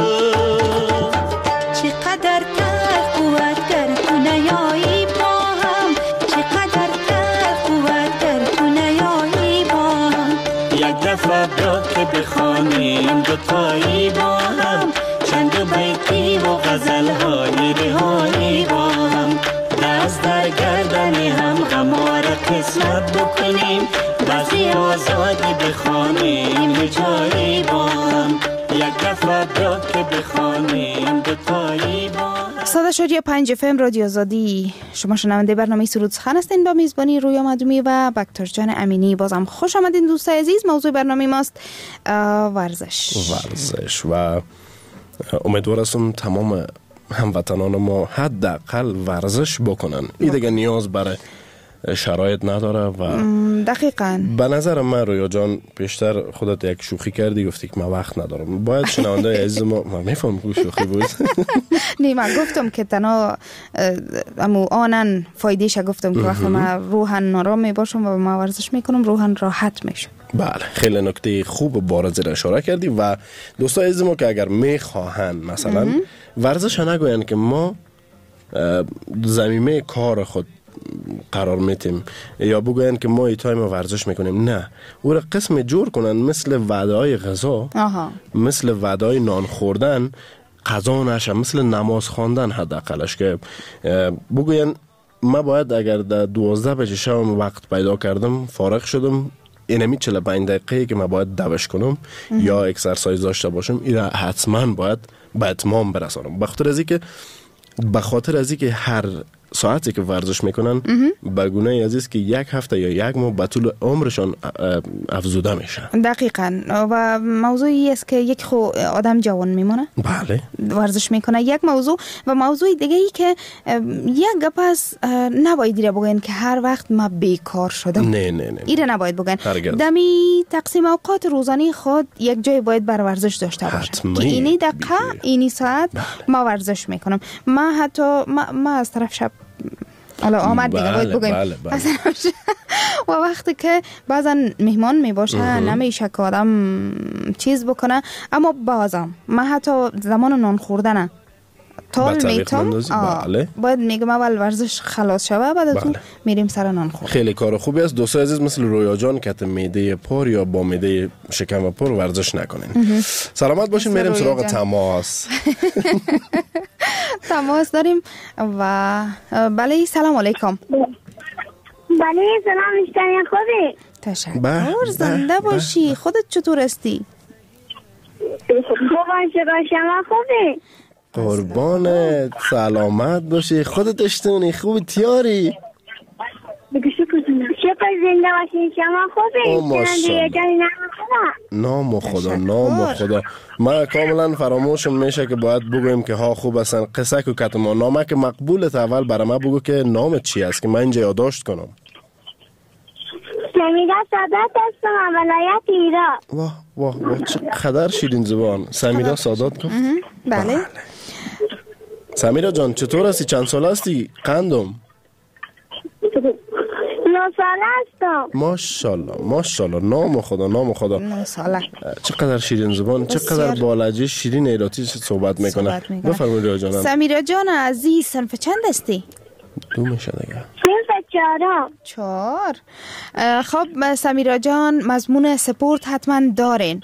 چقدر تر قوت گر تو نیایی با هم چقدر تر قوت گر تو نیایی با هم یک دفعه بیا که بخوانیم دوتایی با هم چند بیتی و غزل های رهایی با هم دست در گردن هم غمار قسمت بکنیم بزی آزادی بخوانیم هجایی با هم یک دفعه بیا که بخوانیم دوتایی با هم. 105 FM رادیو آزادی. شما شنونده برنامه سرود سخن هستین با میزبانی رویا مدومی و بکتر جان امینی. بازم خوش آمدین دوستای عزیز. موضوع برنامه ماست ورزش و امیدوار هستم تمام هموطنان ما حداقل ورزش بکنن. این دیگه نیاز برای شرایط نداره و دقیقاً به نظر من رویا جان پیشتر خودت یک شوخی کردی گفتی که من وقت ندارم. باید شنونده عزیز ما میفهم که شوخی بود. نه من گفتم که تنها امو آنن فایدهش گفتم که وقتی من روحاً نارام می باشم و من ورزش میکنم روحاً راحت میشم. بله خیلی نکته خوب و بارز را اشاره کردی و دوستای عزیز ما که اگر میخواهن مثلا ورزش نگوین که ما زمینه کار خود قرار میتیم یا بگوین که ما ایتای ما ورزش میکنیم، نه او را قسم جور کنن مثل وعده های غذا مثل وعده های نان خوردن قضا نشه، مثل نماز خواندن حداقلش که بگوین ما باید اگر در 12 بجه شب وقت پیدا کردم فارغ شدم اینمی 45 دقیقه که ما باید دوش کنم یا اکسرسایز داشته باشم این را حتما باید به اتمام برسانم. به خاطر از اینکه هر ساعتی که ورزش میکنن بگونه عزیز که یک هفته یا یک ماه به طول عمرشان افزوده میشه. دقیقاً. و موضوعی است که یک آدم جوان میمونه. بله. ورزش میکنه یک موضوع و موضوع دیگه ای که یک گپ است نباید دیره بگن که هر وقت ما بیکار شدم. نه. ایره نباید بگن. دمی تقسیم اوقات روزانه خود یک جای باید بر ورزش داشته باشه. که اینی دقیقه اینی ساعت ما ورزش میکنم. ما حتی ما از طرف شب آمد دیگه باید بگویم و وقتی که بعضا مهمان میباشه نمیشه که آدم چیز بکنه، اما بازم من حتی زمان نان خوردنه تال میتم باید میگم اول ورزش خلاص شوه بعد از اون میریم سر نان خورد. خیلی کار خوبی است. دوستای عزیز مثل رویا جان که معده پر یا با معده شکم پر ورزش نکنین. سلامت باشین. میریم سراغ تماس. تماس داریم و بله سلام علیکم. بله سلام اشترین خوبی؟ تشکر زنده باشی. خودت چطور هستی؟ خوبم شما خوبی؟ قربانت سلامت باشی. خودت اشتونی خوبی تیاری؟ شکر زنده باشین. شما خوبی؟ نام خدا ما کاملا فراموشم میشه که باید بگویم که ها خوب هستن. قصه که کتما نامک مقبولت اول برای ما بگو که نامت چی است که من اینجا یادداشت کنم. سمیرا سادات هستم، ولایت ایران. واه چقدر شیرین زبان. سمیرا سادات گفت؟ بله. سمیرا جان چطور هستی؟ چند سال هستی؟ قندم 9 ساله هستم. ماشاءالله نام خدا 9 ساله. چقدر شیرین زبان، چقدر با لهجه شیرین ایراتی صحبت میکنه. بفرمایید ریا جانم. سمیرا جان عزیز صنف چند هستی؟ 2 میشه دیگه. صنف 4. خب سمیرا جان مضمون سپورت حتما دارین؟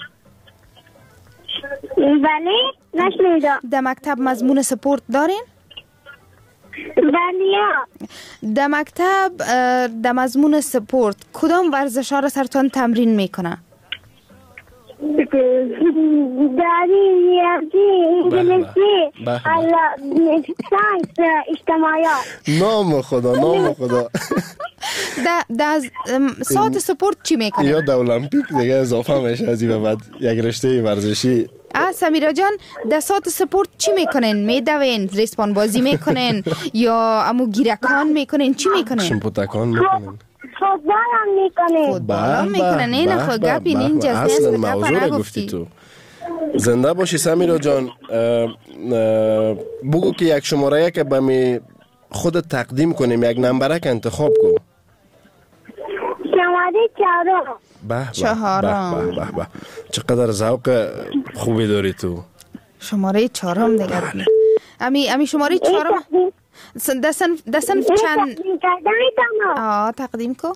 بله نشنیدم. در مکتب مضمون سپورت دارین؟ بله. در مکتب در مضمون سپورت کدام ورزش ها را سرتان تمرین میکنه؟ داری ریاضی انگلیسی ساینس اجتماعیات. نام خدا. در ساعت سپورت چی میکنه؟ یا در المپیک دیگه اضافه میشه از این به بعد یک رشته ورزشی. سمیرا جان در ساعت سپورت چی میکنین؟ میدوین؟ ریسپان بازی میکنین یا امو گیرکان میکنین؟ چی میکنین؟ شمپوتکان میکنین؟ فوتبال هم میکنن. این خود گپی نینجا اصلا موضوع رو گفتی تو. زنده باشی سمیرا جان. بگو که یک شماره که به می خود تقدیم کنیم، یک نمبرک انتخاب کن. شماره 4. به چقدر ذوق خوبی داری تو. شماره 4 دیگه. امی شماره 4 دستن چند تقدیم کو.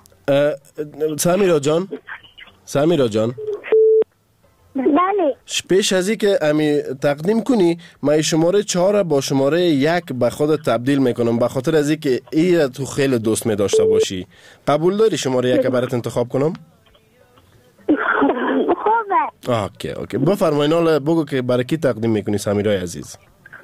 سمیرا جان بله. پیش از این که امی تقدیم کنی من شماره 4 با شماره 1 به خودت تبدیل میکنم، به خاطر از این که ای تو خیلی دوست می داشته باشی. قبول داری شماره 1 برات انتخاب کنم؟ خوبه. اوکی. بفرمایین حالا بگو که برای کی تقدیم میکنی سمیرای عزیز؟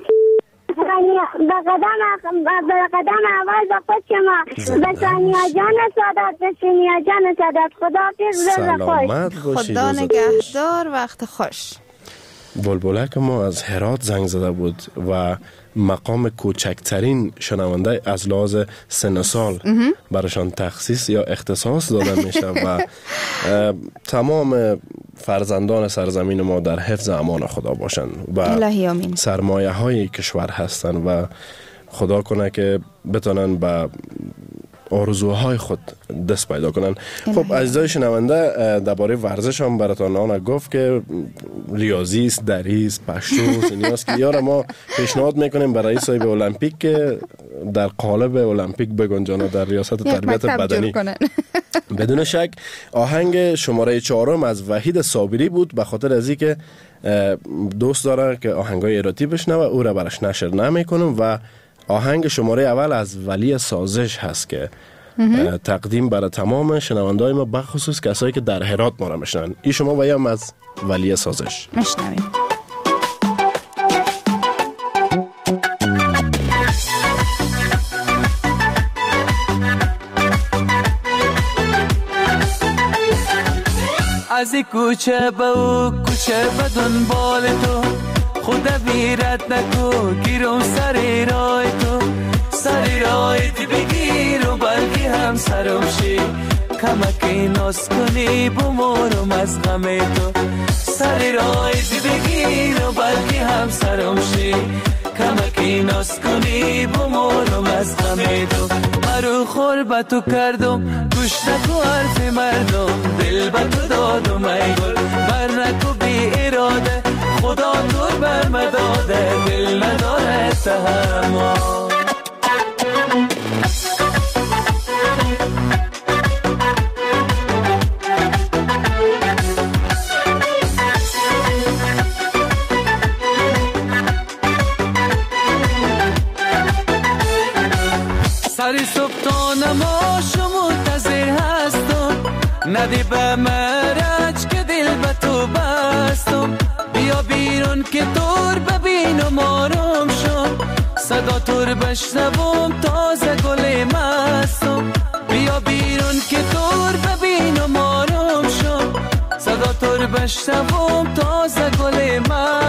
به قدم اول با خود شما، به سانیا جان سادات، به سینیا جان سادات. خدا حافظ. خدا نگهدار. وقت خوش. بلبلک ما از هرات زنگ زده بود و مقام کوچکترین شنونده از لحاظ سن سال براشان تخصیص یا اختصاص داده میشه و تمام فرزندان سرزمین ما در حفظ امان خدا باشن و سرمایه های کشور هستن و خدا کنه که بتونن به آرزوهای خود دست پیدا کنن. خب عزیزای شنونده درباره ورزش هم براتون آن گفت که ریاضی است، دری است، پشتو است. نیاز که یارا ما پیشنهاد میکنیم برای صاحب المپیک که در قالب المپیک بگنجانه در ریاست تربیت بدنی. بدون شک آهنگ شماره 4 از وحید صابری بود، به خاطر از اینکه دوست داره که آهنگای اراتی بشنوه او را براش نشر نمیکنم و آهنگ شماره اول از ولی سازش هست که تقدیم برای تمام شنوندای ما، بخصوص کسایی که در هرات ما را میشنن. این شما و هم از ولی سازش میشنویم. از کوچه به او کوچه به دنبال تو، خود بیرت نکو گیرم سر رای تو، سر رای دی بگیر و بلکه هم سرم شی، کمکی ناز کنی بمورم از غم تو، سر رای دی بگیر و بلکه هم سرم شی، کمکی ناز کنی بمورم از غم تو. مرو خور به تو کردم گوش نکو حرف مردم، دل به تو دادم ای گل بر نکو بی اراده، خدا دور بر مداده دل نداره تحمل. سری صبح تا نماش منتظر هستم، ندی به مرج که دل به تو بستم، بیا بیرون که تور ببینم آرام شم، صدا تور بشنوم تازه گل مستم، بیا بیرون که تور ببینم آرام شم، صدا تور بشنوم تازه گل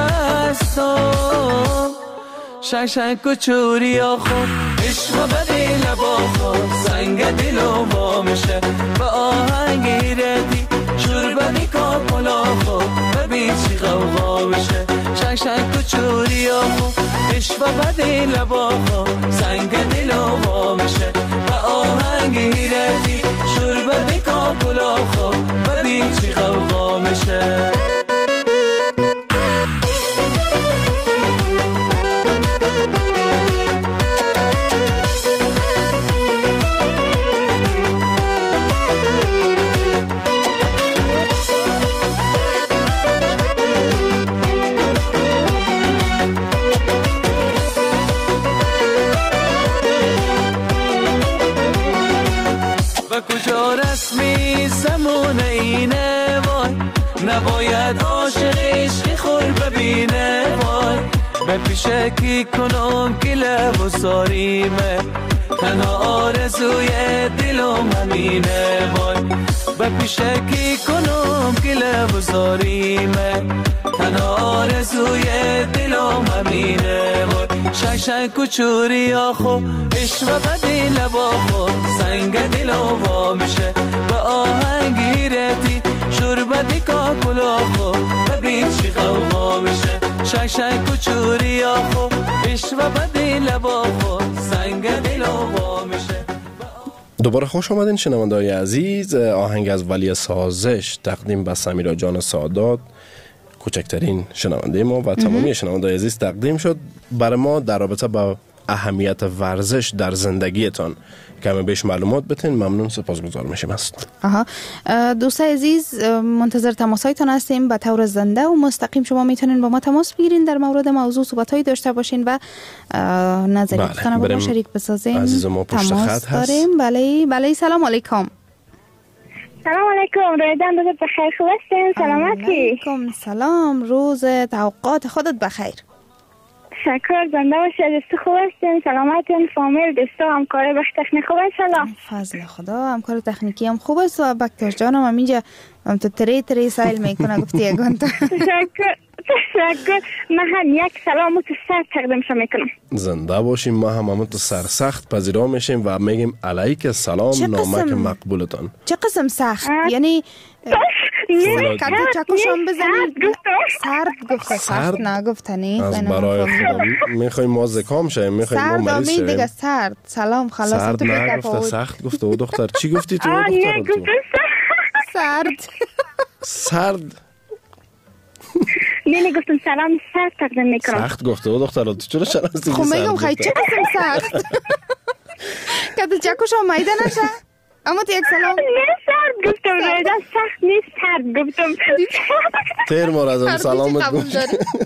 مستم. شنگ و چوری آخون عشق بدی لبا خون، سنگ دلو با میشه به آهنگ ردی، شور بدی کاپلا خون ببین چی غوغا میشه. شنگ و چوری آخون عشق بدی لبا خون، سنگ دلو با میشه به آهنگ ردی، شور بدی کاپلا خون ببین چی غوغا میشه. کجا رسمی زمان اینه وای، نباید عاشق عشقی خور ببینه وای، به پیشه کی کنم که لب و ساریمه، تنها آرزوی دلم همینه وای، به پیشه کی کنم که لب و ساریمه، تنها آرزوی دلم همینه وای. شنگ کوچوری آخو عشق بدی لبا خو، سنگ دلو وا میشه به آهنگی رتی، شور بدی کاکل آخو ببین چی غوغا میشه. شنگ کوچوری آخو عشق بدی لبا خو، سنگ دلو وا میشه. دوباره خوش آمدین شنونده‌های عزیز. آهنگ از ولی سازش تقدیم به سمیرا جان سادات، کوچکترین شنونده ما و تمامی شنونده‌های عزیز تقدیم شد. برای ما در رابطه با اهمیت ورزش در زندگیتان کمی بیش معلومات بتین ممنون، سپاسگزار میشیم. است دوستای عزیز منتظر تماسایتان هستیم به طور زنده و مستقیم. شما میتونین با ما تماس بگیرین، در مورد موضوع صحبتایی داشته باشین و نظریاتتان با ما شریک بسازین. عزیز ما پشت خط هست. بله سلام علیکم. سلام علیکم، رویدان روزت بخیر، خوب هستین؟ سلامتی؟ علیکم سلام، روز توقعات خودت بخیر. شکر، زنده باشی، از خوب هستین؟ سلامتین؟ فامیل، دوستا، همکار بخش تکنیک خوب هستین؟ فضل خدا، همکار تکنیکی هم خوب است و بکتاش جانم همینجا هم تو تری سایل میکنه گفتی یگان تو. تشکر. من هم یک سلام تو سر تقدیم شما میکنم. زنده باشیم. ما هم تو سرسخت پذیرا میشیم و میگیم علیک سلام، نامک مقبولتان. چه قسم سخت؟ یعنی کتو چکوشم بزنید. سرد گفته، سخت نگفتنی. از برای خدا میخوایم ما زکام شیم، میخوایم ما مریض شیم. دیگه سرد. سلام خلاص. سرد نگفته، سخت گفته. و دختر چی گفتی تو دختر تو؟ سرد. نه گفتم سلام سخت تقدیم میکنم. سخت گفته و دختر تو چرا شناستی؟ خب میگم خیلی چه قسم سخت؟ کدو چکوش آمایده نشه؟ اما تو یک سلام. نه سرد گفتم، رویده سخت نیست، سرد گفتم. تیر مارزم سلامت گفت.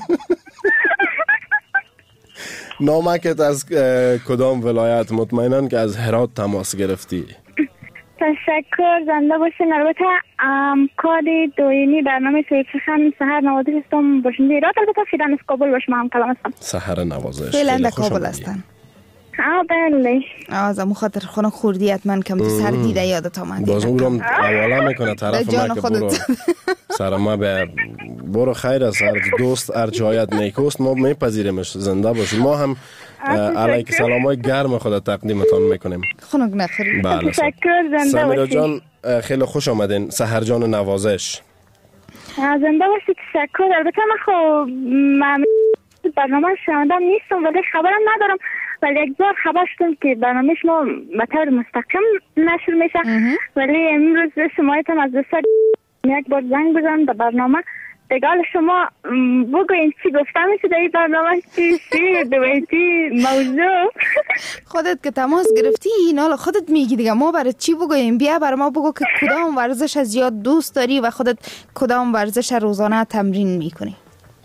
نامکت از کدام ولایت؟ مطمئنن که از هرات تماس گرفتی. تشکر، زنده باشین. البته کاد دوینی برنامه سویچخان سهر نوازش هستم باشنده ایراد، البته فیدن از کابل باشم، هم کلام هستم. سهر نوازش فیلنده کابل هستن. بله. از امو خاطر خونه خوردی حتما کم تو سر دیده یادت آمد. باز اونم حواله میکنه طرف ما که برو سر ما برو خیر از هر دوست هر جایت نیکوست ما میپذیریمش زنده باشی. ما هم علیک سلامای گرم خود تقدیمتان میکنیم. خنک نخورید. بله. تشکر. زنده سمیرا باشید. جان خیلی خوش آمدین. سحر جان نوازش. زنده باشید. تشکر. البته من خب برنامه شنوندم نیستم ولی خبرم ندارم، ولی یک بار خبر شدم که برنامه شما به طور مستقیم نشر میشه، ولی امروز شمایتم از دوست یک بار زنگ بزنم به برنامه بگال شما بگوین چی گفته میشه در این برنامه، چی دویتی موضوع. خودت که تماس گرفتی این حالا خودت میگی دیگه، ما برای چی بگویم؟ بیا برای ما بگو که کدام ورزش از یاد دوست داری و خودت کدام ورزش روزانه تمرین میکنی.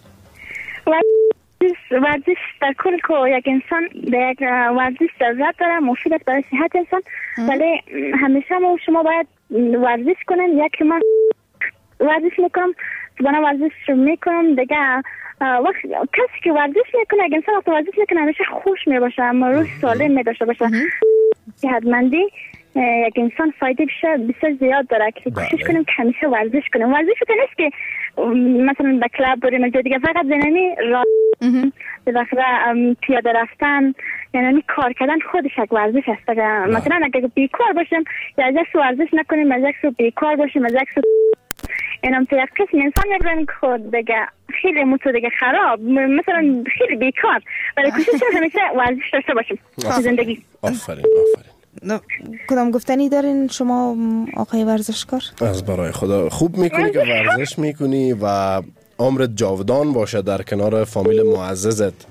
ورزش در کل که یک انسان به یک ورزش ضرورت داره، مفید است برای صحت انسان، ولی همیشه شما باید ورزش کنین. یکی من ورزش میکنم، صبحانه ورزش میکنم دیگه. وقت کسی که ورزش میکنه، یک انسان وقت ورزش میکنه همیشه خوش میباشه، اما روح سالم میداشته باشه. صحتمندی یک انسان فایده بسیار زیاد داره که کوشش کنیم که همیشه ورزش کنیم. ورزش تو نیست که مثلا به کلاب بریم جای دیگه، فقط زنمی راه بالاخره پیاده رفتن، یعنی کار کردن خودش یک ورزش است. مثلا اگه بیکار باشیم یا از یک سو ورزش نکنیم، از یک سو بیکار باشیم، از یک سو اینم تو یک قسم انسان میبرن که خود دیگه خیلی موتو دیگه خراب، مثلا خیلی بیکار، ولی کوشش کنیم همیشه ورزش داشته باشیم زندگی. آفرین. کدام گفتنی دارین شما آقای ورزشکار؟ از برای خدا خوب میکنی که ورزش میکنی و عمرت جاودان باشه در کنار فامیل معززت.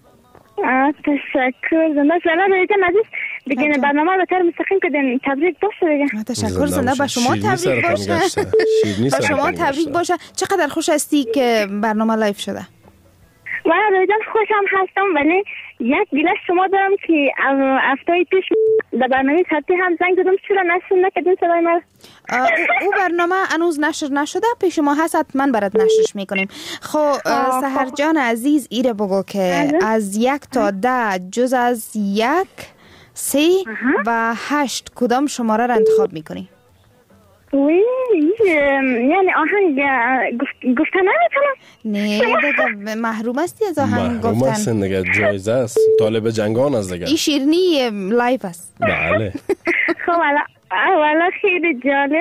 تشکر. زنده شما عزیز دیگه برنامه به طور مستقیم کردین. تبریک باشه دیگه. تشکر. زنده به شما تبریک باشه. به شما تبریک باشه. چقدر خوش هستی که برنامه لایف شده؟ من رویدان خوشم هستم، ولی یک گله شما دارم که هفته پیش در برنامه ترتی هم زنگ دادم، چرا نشر نکردین صدای من؟ او برنامه هنوز نشر نشده، پیش ما هست، حتما برات نشرش میکنیم. خب سحر جان عزیز ایره بگو که از 1 تا 10 جز از 1 3 و 8 کدام شماره را انتخاب میکنی؟ یعنی آهنگ گفتن نمیتونم. نه دیگه محروم هستی از آهنگ گفتن. محروم هستین دیگه، جایزه است، طالب جنگان است دیگه. این شیرینی لایف است. بله. خب والا خیلی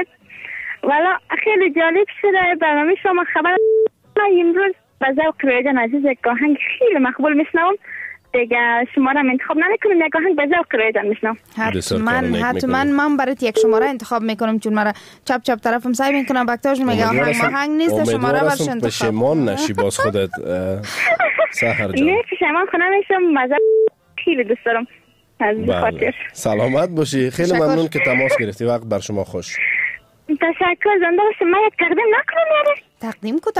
جالب شده برنامه شما. خبر امروز به ذوق رویدان عزیز یک آهنگ خیلی مقبول میشنوم دیگه، شما را انتخاب نکنیم، یک آهنگ به ذوق رویدان میشنوم. حتما من برات یک شماره انتخاب میکنم، چون مرا چپ طرفم سعی میکنم بکتاج میگه آهنگ نیست، شماره برش انتخاب. پشیمان نشی باز خودت سحر جان. نه پشیمان نمیشم، مزه خیلی دوست دارم. از خاطر سلامت باشی. خیلی ممنون که تماس گرفتی. وقت بر شما خوش. تشکر. زنده باشی. من یک تقدیم نکنم یاره. تقدیم کو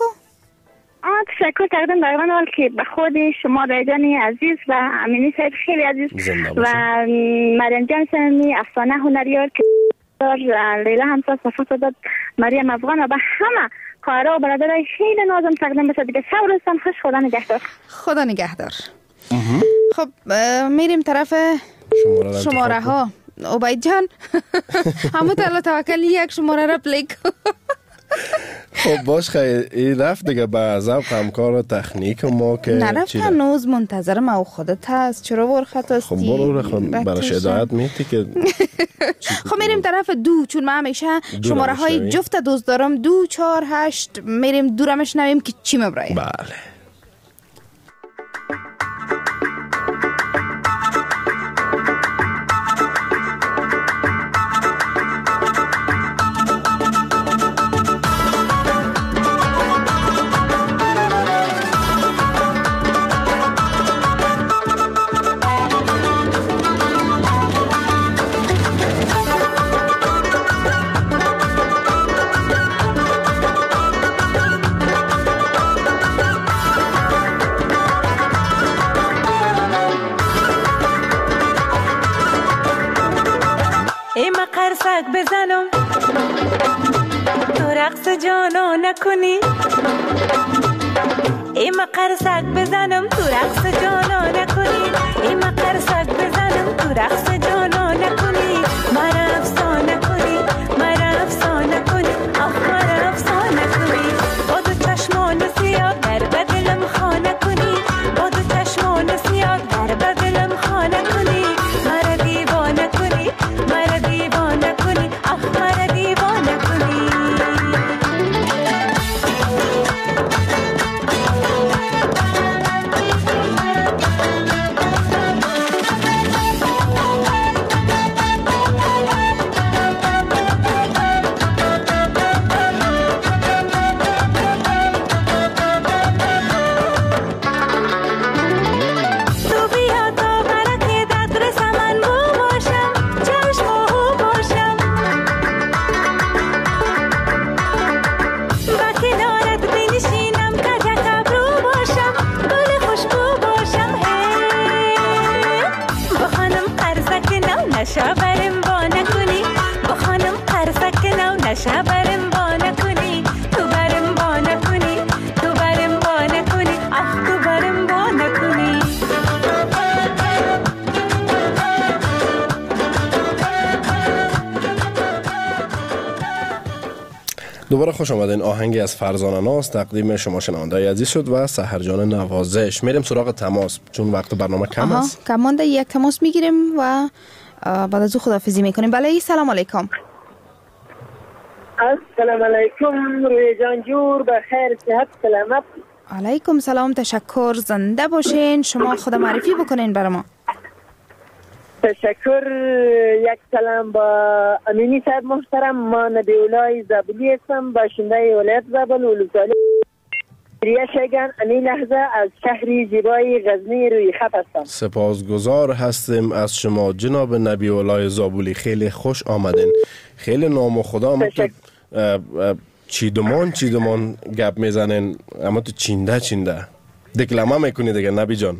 تشکر. تقدیم دارم اول که به خود شما رایجانی عزیز و امینی صاحب خیلی عزیز و مریم جان سنی افسانه هنریار که لیلا همسا صفات داد، مریم افغان و به همه خواهرها و برادرای خیلی نازم تقدیم بشه دیگه. سورستان خوش. خدا نگهدار. خب میریم طرف شماره ها. عبید جان همون تعالی توکل یک شماره را پلی کن. خب باش خیلی این رفت دیگه به ذوق همکار و تکنیک ما که نرفت هنوز منتظر ما و خودت هست. چرا ورخت هستی؟ خب برو براش هدایت میتی که خب میریم طرف 2، چون من همیشه شماره های جفت دوست دارم. 2 4 8 میریم دورمش نویم که چی مبرایه. بله. قرصک بزنم تو رقص جانا نکنی، ایما قرصک بزنم تو رقص جانا نکنی ایما قرصک بزنم تو رقص جانا نکنی مرا افسانه کنی مرا افسانه کنی آخ مرا افسانه کنی با دو چشمان سیاه در بدلم خانه کنی با دو چشمان سیاه در بدلم خانه کنی مرا دیوانه کنی مرا دیوانه کنی آخ مرا دیوانه کنی نشابرم با نکنی با خانم قرصک نو نشابرم با نکنی تو برم با نکنی تو برم با نکنی آخ تو برم با نکنی دوباره خوش آمدین. آهنگی از فرزانه ناز تقدیم شما شنونده‌های عزیز شد و سحرجان نوازش. میریم سراغ تماس چون وقت برنامه کم است. کم مونده، یک تماس میگیریم و بعد از او خداحافظی میکنیم. بله سلام علیکم. السلام علیکم روی جان جور، بخیر صحت سلامت. علیکم سلام، تشکر، زنده باشین. شما خدا معرفی بکنین برای ما. تشکر. یک سلام با امینی صاحب محترم. ما نبیولای زابلی هستم، باشنده ولایت زابل ولسوالی ریه شگن. امی لحظه از شهری زیبای غزنی روی خط هستم. سپاسگزار هستیم از شما جناب نبیولای زابلی. خیلی خوش آمدین. خیلی نام خدا آمد. چیدمان گپ میزنین اما تو چینده دکلمه میکنی دیگه نبی جان.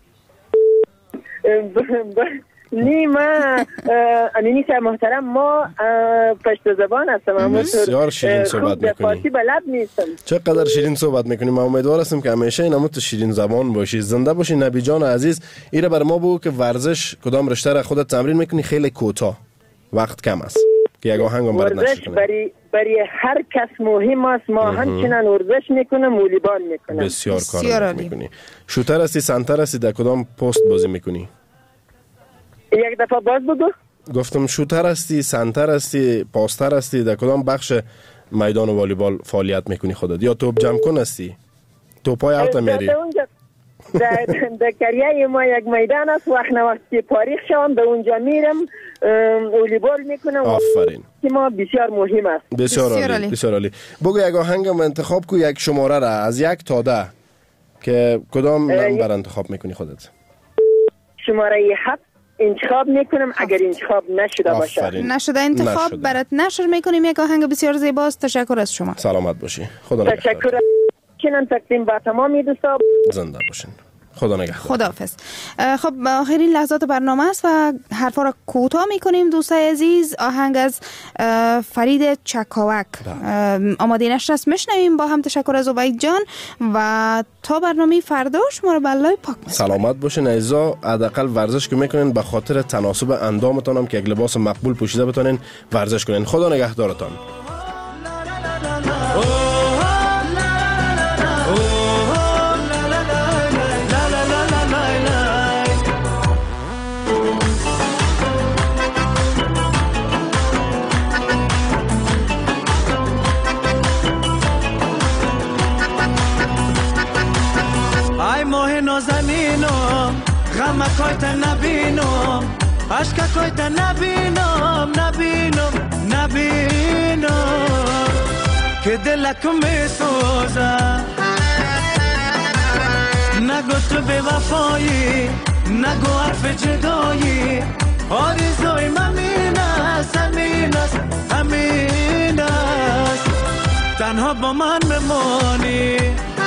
نی ما امینی صاحب محترم، ما پشت زبان هستم. بسیار شیرین صحبت میکنی. فارسی بلد نیستم. چقدر شیرین صحبت میکنی. من امیدوار هستم که همیشه این تو شیرین زبان باشی. زنده باشی نبی جان عزیز. ایره بر ما بگو که ورزش کدام رشته را خودت تمرین میکنی؟ خیلی کوتاه، وقت کم است که یک آهنگم برات نشر کنم. برای هر کس مهم است. ما همچنان ورزش میکنم، والیبال میکنم. بسیار کار میکنی. شوتر هستی، سنتر هستی، در کدام پست بازی میکنی؟ یک دفعه باز بگو. گفتم شوتر هستی، سنتر هستی، پاستر هستی، در کدام بخش میدان والیبال فعالیت میکنی خودت؟ یا توپ جمع کن هستی؟ توپای اوت میاری؟ در کریه ما یک میدان است، وقت نوقتی پاریخ شوم به اونجا میرم والیبال میکنم. آفرین. ما بسیار مهم است. بسیار عالی. بگو یک آهنگم انتخاب کو، یک شماره را از 1 تا 10 که کدام نمبر انتخاب میکنی خودت؟ شماره 7 انتخاب میکنم. اگر انتخاب نشده باشه، نشده انتخاب برات نشر میکنیم. یک آهنگ بسیار زیباست. تشکر از شما. سلامت باشی. خدا نگهدار. تشکر. چنان تقدیم با تمامی دوستان. زنده باشین. خدا نگهدار. خداحافظ. خب آخرین لحظات برنامه است و حرفا را کوتاه میکنیم دوستای عزیز. آهنگ از فرید چکاوک آماده نشر است، میشنویم با هم. تشکر از عبید جان و تا برنامه فردا شما رو به الله پاک میسپارم. سلامت باشین عزیزا. حداقل ورزش که میکنین به خاطر تناسب اندامتان هم که یک لباس مقبول پوشیده بتونین ورزش کنین. خدا نگهدارتان. ای ماه نازنینم غمکایت نبینم عشقکایت نبینم که دلکم میسوزه. نگو تو به وفایی، نگو حرف جدایی. آرزوی همین است، همین است. تنها با من بمانی،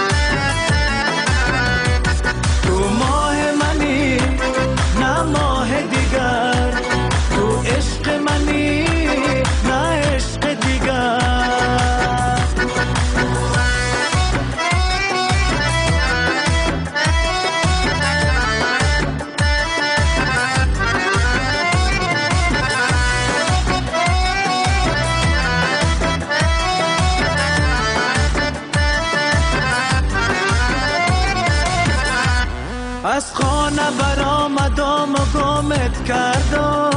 تو ماه منی نه ماه دیگر، تو عشق منی نه عشق دیگر. کردم